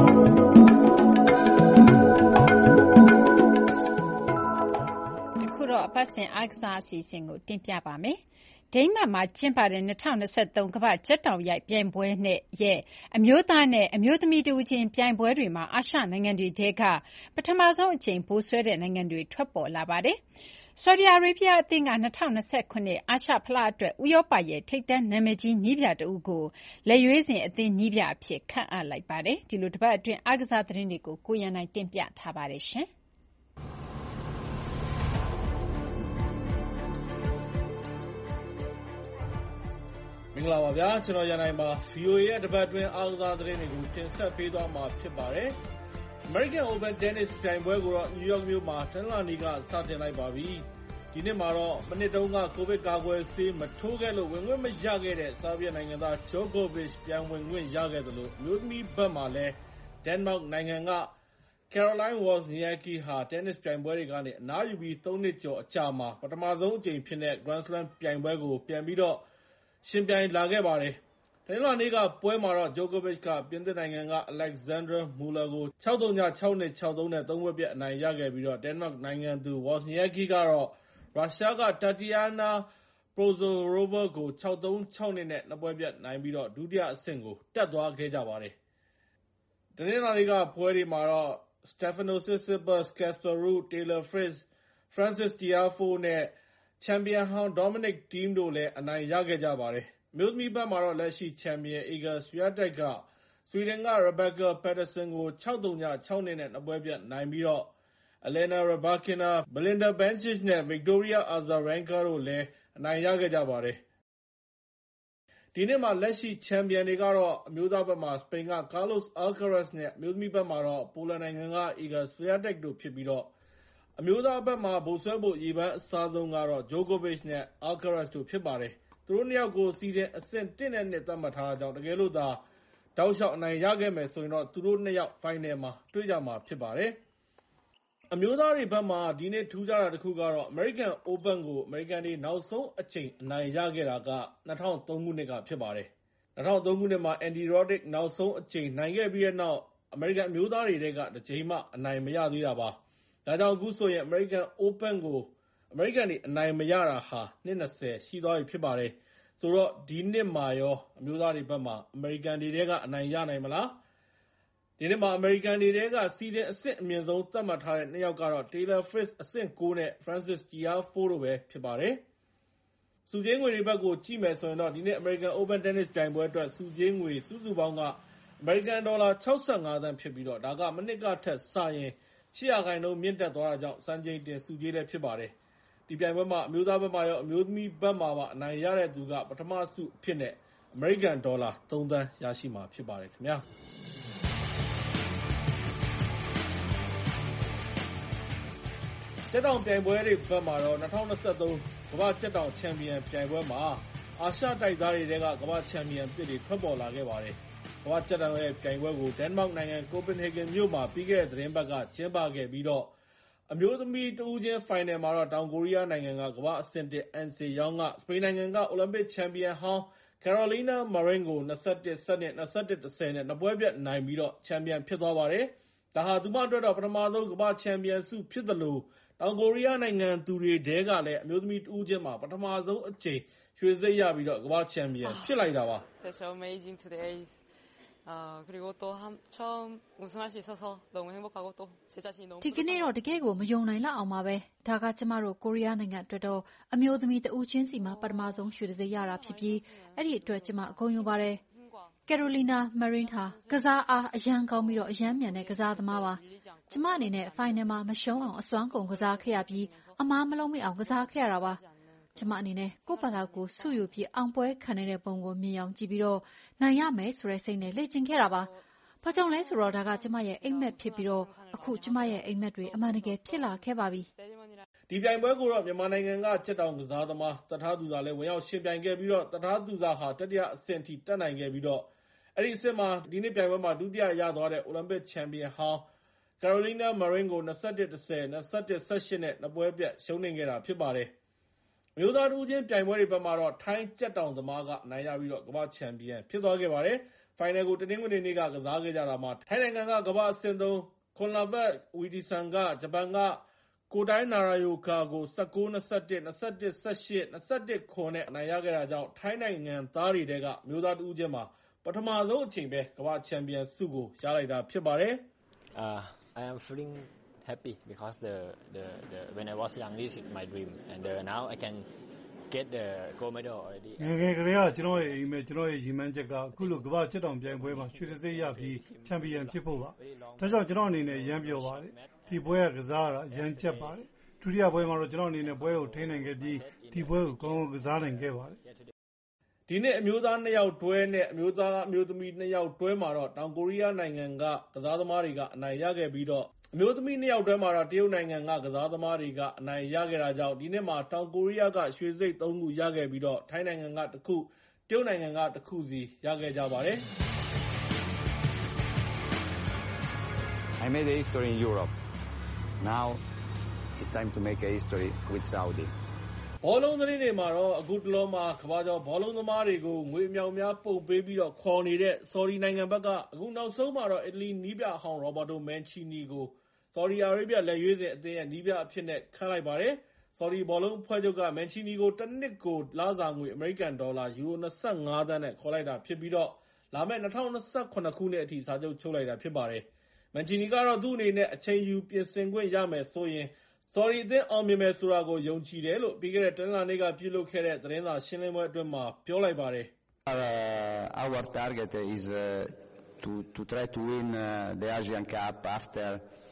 အခုတော့အပတ်စဉ်အားကစားအစီအစဉ်ကိုတင်ပြပါမယ်ဒိန်းမတ်မှာကျင်းပတဲ့၂၀၂၃ကမ္ဘာ့ကြက်တောင်ရိုက်ပြိုင်ပွဲနဲ့ရဲ့အမျိုးသားနဲ့အမျိုးသမီးတဦးချင်းပြိုင်ပွဲတွေမှာအာရှနိုင်ငံတွေထဲကပထမဆုံးအကြိမ်ဗိုလ်စွဲတဲ့နိုင်ငံတွေထွက်ပေါ်လာပါတယ်။ဆော်ဒီအာရေဗျအသင်းက၂၀၂၂အာရှဖလားအတွက်ဥရောပရဲ့ထိပ်တန်းနာမည်ကြီးနည်းပြတဦးကိုလက်ရွေးစင်အသင်းနည်းပြအဖြစ်ခန့်အပ်လိုက်ပါတယ်။ဒီလိုတပတ်အတွင်းအားကစားသတင်းတွေကိုကိုရန်နိုင်တင်ပြထားပါတယ်ရှင်။မင်္ဂလာပါဗျာကျွန်တော်ရန်နိုင်ပါ ဗီအိုအေ ရဲ့တပတ်အတွင်းအားကစားသတင်းတွေကိုတင်ဆက်ပေးသွားမှာဖြစ်ပါတယ် American Open Tennis ပြိုင်ပွဲကိုတော့ New York မြို့မှာတနင်္လာနေ့ကစတင်လိုက်ပါပြီဒီနေ့မှာတော့မနစ်တုန်းကကိုဗစ်ကာကွယ်ဆေးမထိုးခဲ့လို့ဝင်ခွင့်မရခဲ့တဲ့ဆာဗီယက်နိုင်ငံသား Djokovic ပြန်ဝင်ခွင့်ရခဲ့သလိုအမျိုးသမီးဘက်မှာလည်း Denmark နိုင်ငံက Caroline Wozniacki ဟာ tennis ပြိုင်ပွဲတွေကနေအနားယူပြီးသုံးနှစ်ကျော်အကြာမှာပထမဆုံးအကြိမ်ဖြစ်တဲ့ Grand Slam ပြိုင်ပွဲကိုပြန်ပြီးတော့ရှင်ပြိုင်လာခဲ့ပါတယ်။တနင်္လာနေ့ကပွဲမှာတော့ Djokovic ကပြင်သစ်နိုင်ငံက Alexander Muller ကို ၆ ၃ ၆ ၆ ၂ ၆ ၃ နဲ့ သုံးပွဲပြတ်အနိုင်ရခဲ့ပြီးတော့ Denmark နိုင်ငံသူ Wozniacki ကတော့ရုရှားက Tatiana Prozorova ကို ၆ ၃ ၆ ၂ နဲ့ နှစ်ပွဲပြတ်နိုင်ပြီးတော့ဒုတိယအဆင့်ကိုတက်သွားခဲ့ကြပါတယ်။တနင်္လာနေ့ကပွဲတွေမှာတော့ Stefanos Tsitsipas, Casper Ruud, Taylor Fritz, Frances Tiafoe နဲ့ချန်ပီယံဟောင်း Dominic Thiem တို့လည်းအနိုင်ရခဲ့ကြပါတယ်။အမျိုးသမီးဘက်မှာတော့လက်ရှိချန်ပီယံ Iga Swiatek ကဆွီဒင်က Rebecca Peterson ကို ၆ ၃ ၆ ၂ နဲ့နှစ်ပွဲပြတ်နိုင်ပြီးတော့ Elena Rybakina, Belinda Bencic နဲ့ Victoria Azarenka တို့လည်းအနိုင်ရခဲ့ကြပါတယ်။ဒီနှစ်မှာလက်ရှိချန်ပီယံတွေကတော့အမျိုးသားဘက်မှာစပိန်က Carlos Alcaraz နဲ့အမျိုးသမီးဘက်မှာတော့ပိုလန်နိုင်ငံက Iga Swiatek တို့ဖြစ်ပြီးတော့အမျိုးသားဘက်မှာဗိုလ်စွဲဖို့ရေပန်းအစားဆုံးကတော့ Djokovic နဲ့ Alcaraz တို့ဖြစ်ပါတယ်။သူတို့နှစ်ယောက်ကိုစီးတဲ့အဆင့်တစ်နဲ့နှစ်သတ်မှတ်ထားတာကြောင့်တကယ်လို့သာတောက်လျှောက်အနိုင်ရခဲ့မယ်ဆိုရင်တော့သူတို့နှစ်ယောက်ဖိုင်နယ်မှာတွေ့ကြမှာဖြစ်ပါတယ်။အမျိုးသားတွေဘက်မှာဒီနေ့ထူးခြားတာတစ်ခုကတော့ American Open ကိုအမေရိကန်တွေနောက်ဆုံးအချိန်အနိုင်ရခဲ့တာက၂၀၀၃ခုနှစ်ကဖြစ်ပါတယ်။၂၀၀၃ခုနှစ်မှာ Andy Roddick နောက်ဆုံးအချိန်နိုင်ခဲ့ပြီးတဲ့နောက်အမေရိကန်အမျိုးသားတွေထဲကတစ်ချိန်မှအနိုင်မရသေးတာပါ။ဒါကြောင့်အခုဆိုရင် American Open ကိုအမေရိကန်တွေအနိုင်မရတာဟာနှစ်၂၀ရှိသွားပြီဖြစ်ပါတယ်။ဆိုတော့ဒီနှစ်မှာရောအမျိုးသားတွေဘက်မှာအမေရိကန်တွေထဲကအနိုင်ရနိုင်မလား။ဒီနှစ်မှာအမေရိကန်တွေထဲကစီးတဲ့အဆင့်အမြင့်ဆုံးသတ်မှတ်ထားတဲ့နှစ်ယောက်ကတော့ Taylor Fritz အဆင့်ကိုနဲ့ Frances Tiafoe တို့ပဲဖြစ်ပါတယ်။စုချင်းငွေတွေဘက်ကိုကြည့်မယ်ဆိုရင်တော့ဒီနှစ် American Open Tennis ပြိုင်ပွဲအတွက်စုချင်းငွေစုစုပေါင်းကအမေရိကန်ဒေါ်လာ၆၅သန်းဖြစ်ပြီးတော့ဒါကမနှစ်ကထက်စရင်၈ရာခိုင်နှုန်းမြင့်တက်သွားတာကြောင့်စံချိန်တင်စုကြေးလည်းဖြစ်ပါတယ်။ဒီပြိုင်ပွဲမှာအမျိုးသားဘက်မှာရောအမျိုးသမီးဘက်မှာပါအနိုင်ရတဲ့သူကပထမဆုအဖြစ်နဲ့အမေရိကန်ဒေါ်လာ၃သန်းရရှိမှာဖြစ်ပါတယ်ခင်ဗျာ။ကြက်တောင်ပြိုင်ပွဲတွေဘက်မှာတော့၂၀၂၃ကမ္ဘာ့ကြက်တောင်ချန်ပီယံပြိုင်ပွဲမှာအာရှတိုက်သားတွေထဲကကမ္ဘာ့ချန်ပီယံအသစ်တွေထွက်ပေါ်လာခဲ့ပါတယ်။ကမ္ဘာ့ကြက်တောင်ရဲ့ပြိုင်ပွဲကိုဒိန်းမတ်နိုင်ငံကိုပင်ဟေဂင်မြို့မှာပြီးခဲ့တဲ့သီတင်းပတ်ကကျင်းပခဲ့ပြီးတော့အမျိုးသမီးတဦးချင်းဖိုင်နယ်မှာတော့တောင်ကိုရီးယားနိုင်ငံကကမ္ဘာ့အဆင့်တစ်အန်စီယောင်းကစပိန်နိုင်ငံကအိုလံပစ်ချန်ပီယံဟောင်း Carolina Marin ကို၂၁-၁၂၊ ၂၁-၁၀နဲ့နှစ်ပွဲပြတ်နိုင်ပြီးတော့ချန်ပီယံဖြစ်သွားပါတယ်။ဒါဟာသူမအတွက်တော့ပထမဆုံးကမ္ဘာ့ချန်ပီယံဆုဖြစ်သလိုတောင်ကိုရီးယားနိုင်ငံသူတွေထဲကလည်းအမျိုးသမီးတဦးချင်းမှာပထမဆုံးအကြိမ်ရွှေဆိပ်ရပြီးတော့ကမ္ဘာ့ချန်ပီယံဖြစ်လိုက်တာပါ။ 그리고 또 한, 처음 우승할 수 있어서 너무 행복하고 또 제 자신이 너무 ဒီကနေ့တော့တကယ်ကိုမယုံနိုင်လောက်အောင်ပါပဲဒါကကျမတို့ကိုရီးယားနိုင်ငံအတွက်တော့အမျိုးသမီးတဦးချင်းစီမှာပထမဆုံးရွှေတံဆိပ်ရတာဖြစ်ပြီးအဲ့ဒီအတွက်ကျမအကုန်ယူပါတယ် Carolina Marin ဟာကစားအားအရန်ကောင်းပြီးတော့အရန်မြန်တဲ့ကစားသမားပါကျမအနေနဲ့ဖိုင်နယ်မှာမရှုံးအောင်အစွမ်းကုန်ကစားခဲ့ရပြီးအမားမလုံးမိအောင်ကစားခဲ့ရတာပါကျမအနေနဲ့ကိုယ့်ဘာသာကိုဆုယူပြီးအောင်ပွဲခံနေတဲ့ပုံကိုမြင်အောင်ကြည့်ပြီးတော့နိုင်ရမယ်ဆိုတဲ့စိတ်နဲ့လေ့ကျင့်ခဲ့တာပါ။ဘာကြောင့်လဲဆိုတော့ဒါကကျမရဲ့အိမ်မက်ဖြစ်ပြီးတော့အခုကျမရဲ့အိမ်မက်တွေအမှန်တကယ်ဖြစ်လာခဲ့ပါပြီ။ဒီပြိုင်ပွဲကိုတော့မြန်မာနိုင်ငံကကြက်တောင်ကစားသမားသထားသူစာလည်းဝင်ရောက်ရှင်ပြိုင်ခဲ့ပြီးတော့သထားသူစာဟာတတိယအဆင့်ထိတက်နိုင်ခဲ့ပြီးတော့အဲ့ဒီအဆင့်မှာဒီနေ့ပြိုင်ပွဲမှာဒုတိယရသွားတဲ့အိုလံပစ်ချန်ပီယံဟောင်း Carolina Marin ကို၂၁-၁၀၊ ၂၁-၁၈နဲ့နှစ်ပွဲပြတ်ရှုံးနိမ့်ခဲ့တာဖြစ်ပါတယ်။မျိုးသားတူချင်းပြိုင်ပွဲတွေဘက်မှာတော့ထိုင်းကြက်တောင်သမားကအနိုင်ရပြီးတော့ကမ္ဘာ့ချန်ပီယံဖြစ်သွားခဲ့ပါတယ်။ဖိုင်နယ်ကိုတနင်္ဂနွေနေ့ကကစားခဲ့ကြတာမှာထိုင်းနိုင်ငံကကမ္ဘာ့အဆင့်သုံး Kunlavat Widisan ကဂျပန်ကကိုတိုင်းနာရာယိုကာကို၁၉-၂၁၊ ၂၁-၁၈၊ ၂၁-၇နဲ့အနိုင်ရခဲ့တာကြောင့်ထိုင်းနိုင်ငံသားတွေထဲကမျိုးသားတူချင်းမှာပထမဆုံးအချိန်ပဲကမ္ဘာ့ချန်ပီယံဆုကိုရလိုက်တာဖြစ်ပါတယ်။ I am feeling happy because the, the, the when I was young this is my dream and uh, now I can get the gold medal already ငယ်ငယ်ကလေးကကျွန်တော်ရဲ့အိမ်မက်ကျွန်တော်ရဲ့ရည်မှန်းချက်ကအခုလိုကမ္ဘာ့ချက်တောင်ပြိုင်ပွဲမှာရွှေတံဆိပ်ရပြီးချန်ပီယံဖြစ်ဖို့ပါဒါကြောင့်ကျွန်တော်အနေနဲ့ရမ်းပြောပါတယ်ဒီပွဲကကစားတာရမ်းချက်ပါတယ်ဒုတိယပွဲမှာတော့ကျွန်တော်အနေနဲ့ပွဲကိုထိန်းနိုင်ခဲ့ပြီးဒီပွဲကိုကောင်းကောင်းကစားနိုင်ခဲ့ပါတယ်ဒီနေ့အမျိုးသားနှစ်ယောက်တွဲနဲ့အမျိုးသားအမျိုးသမီးနှစ်ယောက်တွဲမှာတော့တောင်ကိုရီးယားနိုင်ငံကကစားသမားတွေကအနိုင်ရခဲ့ပြီးတော့အမျိုးသမီးနှစ်ယောက်တွဲမှာတော့တရုတ်နိုင်ငံကကစားသမားတွေကအနိုင်ရခဲ့တာကြောင့်ဒီနှစ်မှာတောင်ကိုရီးယားကရွှေဆိပ်သုံးခုရခဲ့ပြီးတော့ထိုင်းနိုင်ငံကတစ်ခုတရုတ်နိုင်ငံကတစ်ခုစီရခဲ့ကြပါတယ် I made a history in Europe. Now it's time to make a history with Saudi. ဘောလုံးသတင်းတွေမှာတော့အခုတလောမှာကမ္ဘာကျော်ဘောလုံးသမားတွေကိုငွေအမြောက်များပုံပေးပြီးတော့ခေါ်နေတဲ့ Saudi နိုင်ငံဘက်ကအခုနောက်ဆုံးမှာတော့အီတလီနီးပြအဟောင်း Roberto Mancini ကို Saudi Arabia လက်ရွေးစင်အသင်းရဲ့နီးပြအဖြစ်နဲ့ခန့်လိုက်ပါတယ်။ Saudi ဘောလုံးအဖွဲ့ချုပ်က Mancini ကိုတစ်နှစ်ကိုလစာငွေအမေရိကန်ဒေါ်လာယူရို၂၅သန်းနဲ့ခေါ်လိုက်တာဖြစ်ပြီးတော့လာမယ့်၂၀၂၇ခုနှစ်အထိစာချုပ်ချုပ်လိုက်တာဖြစ်ပါတယ်။ Mancini ကတော့သူ့အနေနဲ့အချိန်ယူပြင်ဆင်ခွင့်ရမယ်ဆိုရင်Saudi အသင်းအောင်မြင်မယ်ဆိုတာကိုယုံကြည်တယ်လို့ပြီးခဲ့တဲ့တနင်္လာနေ့ကပြုလုပ်ခဲ့တဲ့သတင်းစာရှင်းလင်းပွဲအတွင်းမှာပြောလိုက်ပါတယ်။ Our target is to to try to win the Asian Cup after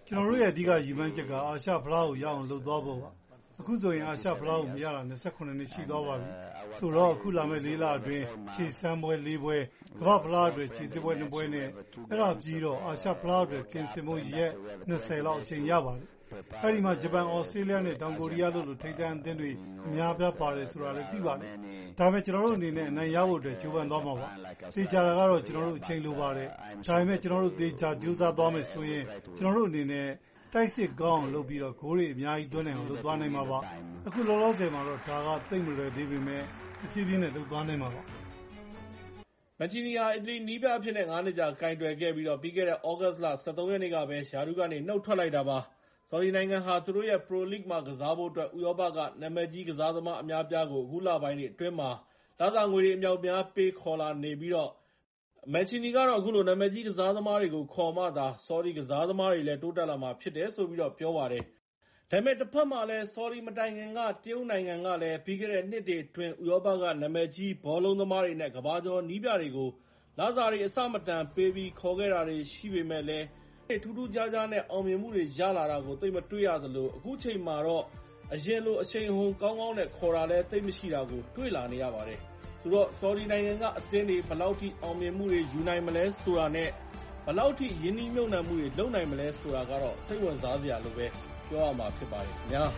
ကျွန်တော်တို့ရဲ့အဓိကရည်မှန်းချက်ကအာရှဖလားကိုရအောင်လုပ်သွားဖို့ပါအခုဆိုရင်အာရှဖလားကိုမရတာနှစ်နှစ်ရှိသွားပါပြီဆိုတော့အခုလာမယ့်လေးလအတွင်းခြေစမ်းပွဲလေးပွဲကမ္ဘာဖလားအတွက်ခြေစစ်ပွဲနှစ်ပွဲနဲ့အဲ့ဒါပြီးတော့အာရှဖလားအတွက်ကင်ဆင်မှုရက်၂၀လောက်အချိန်ရပါတယ်အဲ့ဒီမှာဂျပန်ဩစတြေးလျနဲ့တောင်ကိုရီးယားတို့လိုထိပ်တန်းအသင်းတွေအများပြားပါတယ်ဆိုတာလည်းသိပါတယ်ဒါပေမဲ့ကျွန်တော်တို့အနေနဲ့အနိုင်ရဖို့အတွက်ကြိုးပမ်းသွားမှာပါသိကြတာကတော့ကျွန်တော်တို့အချိန်လိုပါတယ်ဒါပေမဲ့ကျွန်တော်တို့သိကြကြိုးစားသွားမယ်ဆိုရင်ကျွန်တော်တို့အနေနဲ့တိုက်စစ်ကောင်းလုပ်ပြီးတော့ဂိုးတွေအများကြီးသွင်းနိုင်အောင်လုပ်သွားနိုင်မှာပါအခုလောလောဆယ်မှာတော့ဒါကသိမ့်မလွယ်သေးပေမဲ့အဖြစ်ပြင်းနဲ့လုပ်သွားနိုင်မှာပါမန်ချီနီဟာအီတလီနီးပြအဖြစ်နဲ့ငါးနှစ်ကြာကင်တွယ်ခဲ့ပြီးတော့ပြီးခဲ့တဲ့ဩဂတ်စ်လ၁၃ရက်နေ့ကပဲယာရုကနေနှုတ်ထွက်လိုက်တာပါဆော်ဒီနိုင်ငံဟာသူတို့ရဲ့ Pro League မှာကစားဖို့အတွက်ဥရောပကနာမည်ကြီးကစားသမားအများပြားကိုအခုလပိုင်းတွေအတွင်းမှာလစာငွေတွေအမြောက်များပေးခေါ်လာနေပြီးတော့မန်ချီနီကတော့အခုလိုနာမည်ကြီးကစားသမားတွေကိုခေါ်မှသာဆော်ဒီကစားသမားတွေလည်းတိုးတက်လာမှာဖြစ်တယ်ဆိုပြီးတော့ပြောပါတယ်။ဒါပေမဲ့တစ်ဖက်မှာလည်းဆော်ဒီမတိုင်ခင်ကတရုတ်နိုင်ငံကလည်းပြီးခဲ့တဲ့နှစ်တွေအတွင်းဥရောပကနာမည်ကြီးဘောလုံးသမားတွေနဲ့ကမ္ဘာကျော်နီးပြတွေကိုလစာတွေအစမတန်ပေးပြီးခေါ်ခဲ့တာတွေရှိပေမဲ့လည်းထူးထူးခြားခြားနဲ့အောင်မြင်မှုတွေရလာတာကိုသိမတွေ့ရသလိုအခုချိန်မှာတော့အရင်လိုအချိန်ဟုန်ကောင်းကောင်းနဲ့ခေါ်တာလည်းသိမရှိတာကိုတွေ့လာနေရပါတယ်။ဆိုတော့ဆော်ဒီနိုင်ငံကအသင်းတွေဘယ်လောက်ထိအောင်မြင်မှုတွေယူနိုင်မလဲဆိုတာနဲ့ဘယ်လောက်ထိရင်းနှီးမြှုပ်နှံမှုတွေလုပ်နိုင်မလဲဆိုတာကတော့စိတ်ဝင်စားစရာလိုပဲပြောရမှာဖြစ်ပါတယ်ခင်ဗျာ။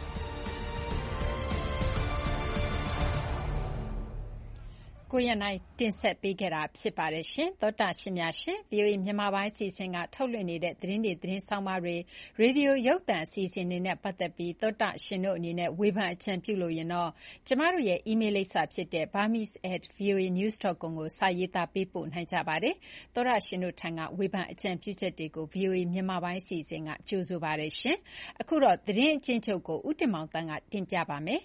ကိုရနိုင်တင်ဆက်ပေးခဲ့တာဖြစ်ပါတယ်ရှင်။သောတာရှင်များရှင် ဗွီအိုအေ မြန်မာပိုင်းအစီအစဉ်ကထုတ်လွှင့်နေတဲ့သတင်းတွေသတင်းဆောင်ပါတွေရေဒီယိုရုပ်သံအစီအစဉ်တွေနဲ့ပတ်သက်ပြီးသောတာရှင်တို့အနေနဲ့ဝေဖန်အကြံပြုလို့ရင်တော့ကျမတို့ရဲ့ email လိပ်စာဖြစ်တဲ့ burmese at voa news dot com ကိုစာရေးသားပေးပို့နိုင်ကြပါတယ်။သောတာရှင်တို့ထံကဝေဖန်အကြံပြုချက်တွေကို ဗွီအိုအေ မြန်မာပိုင်းအစီအစဉ်ကကြိုဆိုပါတယ်ရှင်။အခုတော့သတင်းအကျဉ်းချုပ်ကိုဦးတင်မောင်တန်းကတင်ပြပါမယ်။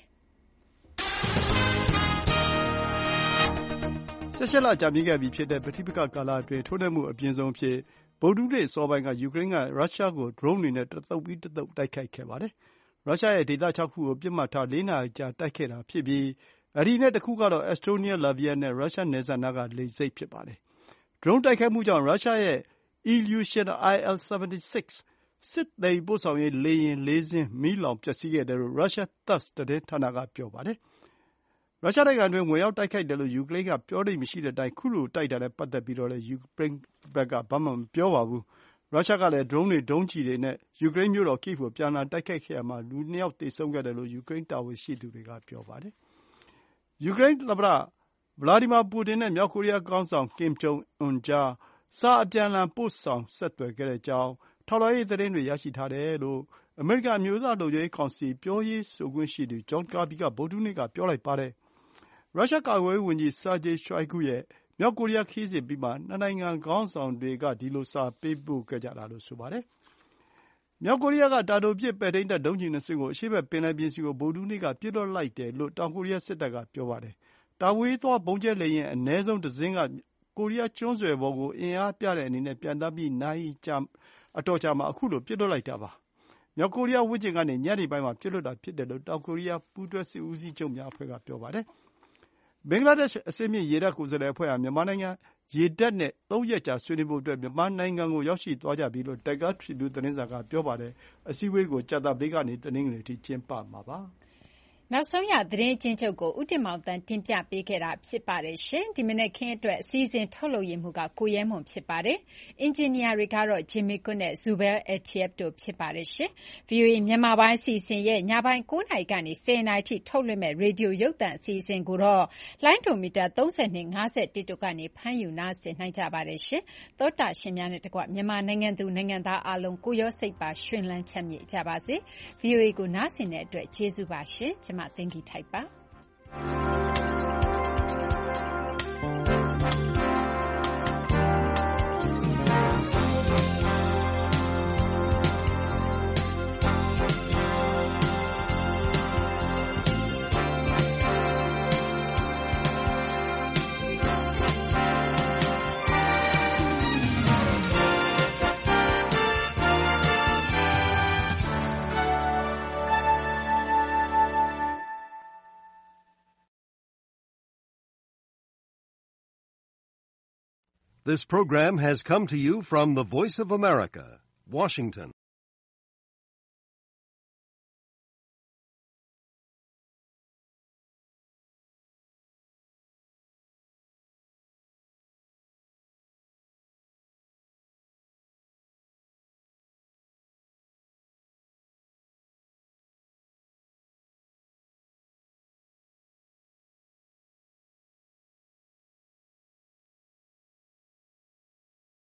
၁၈ လကြာမြင့်ခဲ့ပြီဖြစ်တဲ့ပဋိပက္ခကာလအတွင်းထိုးနှက်မှုအပြင်းဆုံးအဖြစ်ဗုဒ္ဓဟူးနေ့အစောပိုင်းကယူကရိန်းကရုရှားကိုဒရုန်းတွေနဲ့တသုတ်ပြီးတသုတ်တိုက်ခိုက်ခဲ့ပါတယ်။ရုရှားရဲ့ဒေသခြောက်ခုကိုပစ်မှတ်ထားလေးနာရီကြာတိုက်ခဲ့တာဖြစ်ပြီးအဲဒီအနက်တခုကတော့အက်စတိုးနီးယားလာဗီယာနဲ့ရုရှားနယ်စပ်နားကလေဆိပ်ဖြစ်ပါတယ်။ဒရုန်းတိုက်ခိုက်မှုကြောင့်ရုရှားရဲ့ Ilyushin I L ဆယ်ဗန်တီဆစ် စစ်သယ်ယူပို့ဆောင်ရေးလေယာဉ်လေးစင်းမီးလောင်ပျက်စီးခဲ့တယ်လို့ရုရှား TASS သတင်းဌာနကပြောပါတယ်။ရုရှားနိုင်ငံအတွင်းဝင်ရောက်တိုက်ခိုက်တယ်လို့ယူကရိန်းကပြောလေ့မရှိတဲ့အတိုင်းခုလိုတိုက်တာနဲ့ပတ်သက်ပြီးတော့လည်းယူကရိန်းဘက်ကဘာမှမပြောပါဘူး။ရုရှားကလည်းဒရုန်းတွေ၊ဒုံးကျည်တွေနဲ့ယူကရိန်းမြို့တော် Kyiv ကိုပြန်လှန်တိုက်ခိုက်ခဲ့ရာမှာလူနှစ်ယောက်သေဆုံးခဲ့တယ်လို့ယူကရိန်းတာဝန်ရှိသူတွေကပြောပါတယ်။ယူကရိန်းသမ္မတဗလာဒီမာပူတင်နဲ့မြောက်ကိုရီးယားခေါင်းဆောင်ကင်ဂျုံအွန်ကြားစာအပြန်အလှန်ပို့ဆောင်ဆက်သွယ်ခဲ့ကြောင်းထောက်လှမ်းရေးသတင်းတွေရရှိထားတယ်လို့အမေရိကန်အမျိုးသားလုံခြုံရေးကောင်စီပြောရေးဆိုခွင့်ရှိသူဂျွန်ကာဘီကဗုဒ္ဓဟူးနေ့ကပြောလိုက်ပါတယ်။ရုရှားကာကွယ်ရေးဝန်ကြီး Sergei Shoigu ရဲ့မြောက်ကိုရီးယားခရီးစဉ်အပြီးမှာနှစ်နိုင်ငံခေါင်းဆောင်တွေကဒီလိုစာပေးပို့ခဲ့ကြတာလို့ဆိုပါတယ်။မြောက်ကိုရီးယားကတာတိုပစ်ပဲ့ထိန်းတပ်ဒုံးကျည်နှစ်စင်းကိုအရှေ့ဘက်ပင်လယ်ပြင်ဆီကိုဗုဒ္ဓဟူးနေ့ကပစ်လွှတ်လိုက်တယ်လို့တောင်ကိုရီးယားစစ်တပ်ကပြောပါတယ်။တာဝေးသွားဗုံးကြဲလေယာဉ်အနည်းဆုံးတစင်းကကိုရီးယားကျွန်းဆွယ်ပေါ်ကိုအင်အားပြတဲ့အနေနဲ့ပျံသန်းပြီးနာရီအတော်ကြာမှာခုလိုပစ်လွှတ်လိုက်တာပါ။မြောက်ကိုရီးယားဝန်းကျင်ကနေညနေပိုင်းမှာပစ်လွှတ်တာဖြစ်တယ်လို့တောင်ကိုရီးယားပူးတွဲစစ်ဦးစီးချုပ်များအဖွဲ့ကပြောပါတယ်။ဘင်္ဂလားဒေ့ရှ်အဆင့်မြင့်ရေတပ်ကိုယ်စားလှယ်အဖွဲ့ဟာမြန်မာနိုင်ငံရေတပ်နဲ့သုံးရက်ကြာဆွေးနွေးဖို့အတွက်မြန်မာနိုင်ငံကိုရောက်ရှိသွားကြပြီလို့တိုက်ကါထရီဗျူးသတင်းစာကပြောပါတယ်။အစည်းအဝေးကိုကြာသပတေးကနေတနင်္ဂနွေအထိကျင်းပမှာပါ။နောက်ဆုံးရသတင်းအကျဉ်းချုပ်ကိုဦးတင်မောင်သန်းတင်ပြပေးခဲ့တာဖြစ်ပါတယ်ရှင်။ဒီမနက်ခင်းအတွက်အစီအစဉ်ထုတ်လုပ်ရမှုကကိုရဲမွန်ဖြစ်ပါတယ်။အင်ဂျင်နီယာတွေကတော့ဂျင်မီကွန်းနဲ့ဇူဘဲအယ်တီအက်တို့ဖြစ်ပါတယ်ရှင်။ ဗွီအိုအေမြန်မာပိုင်းအစီအစဉ်ရဲ့ညပိုင်း၉နာရီကနေ၁၀နာရီထိထုတ်လွှင့်မဲ့ရေဒီယိုရုပ်သံအစီအစဉ်ကိုတော့လိုင်းဒိုမီတာသုံး၂ ၅၁တို့ကနေဖမ်းယူနားဆင်နိုင်ကြပါတယ်ရှင်။သောတာရှင်များနဲ့တကွမြန်မာနိုင်ငံသူနိုင်ငံသားအားလုံးကိုရောစိတ်ပါရှင်လန်းချမ်းမြေ့ကြပါစေ။ ဗွီအိုအေကိုနားဆင်တဲ့အတွက်ကျေးဇူးပါရှင်။ကျမသိင်္ဂီထိုက်ပါ This program has come to you from the Voice of America, Washington.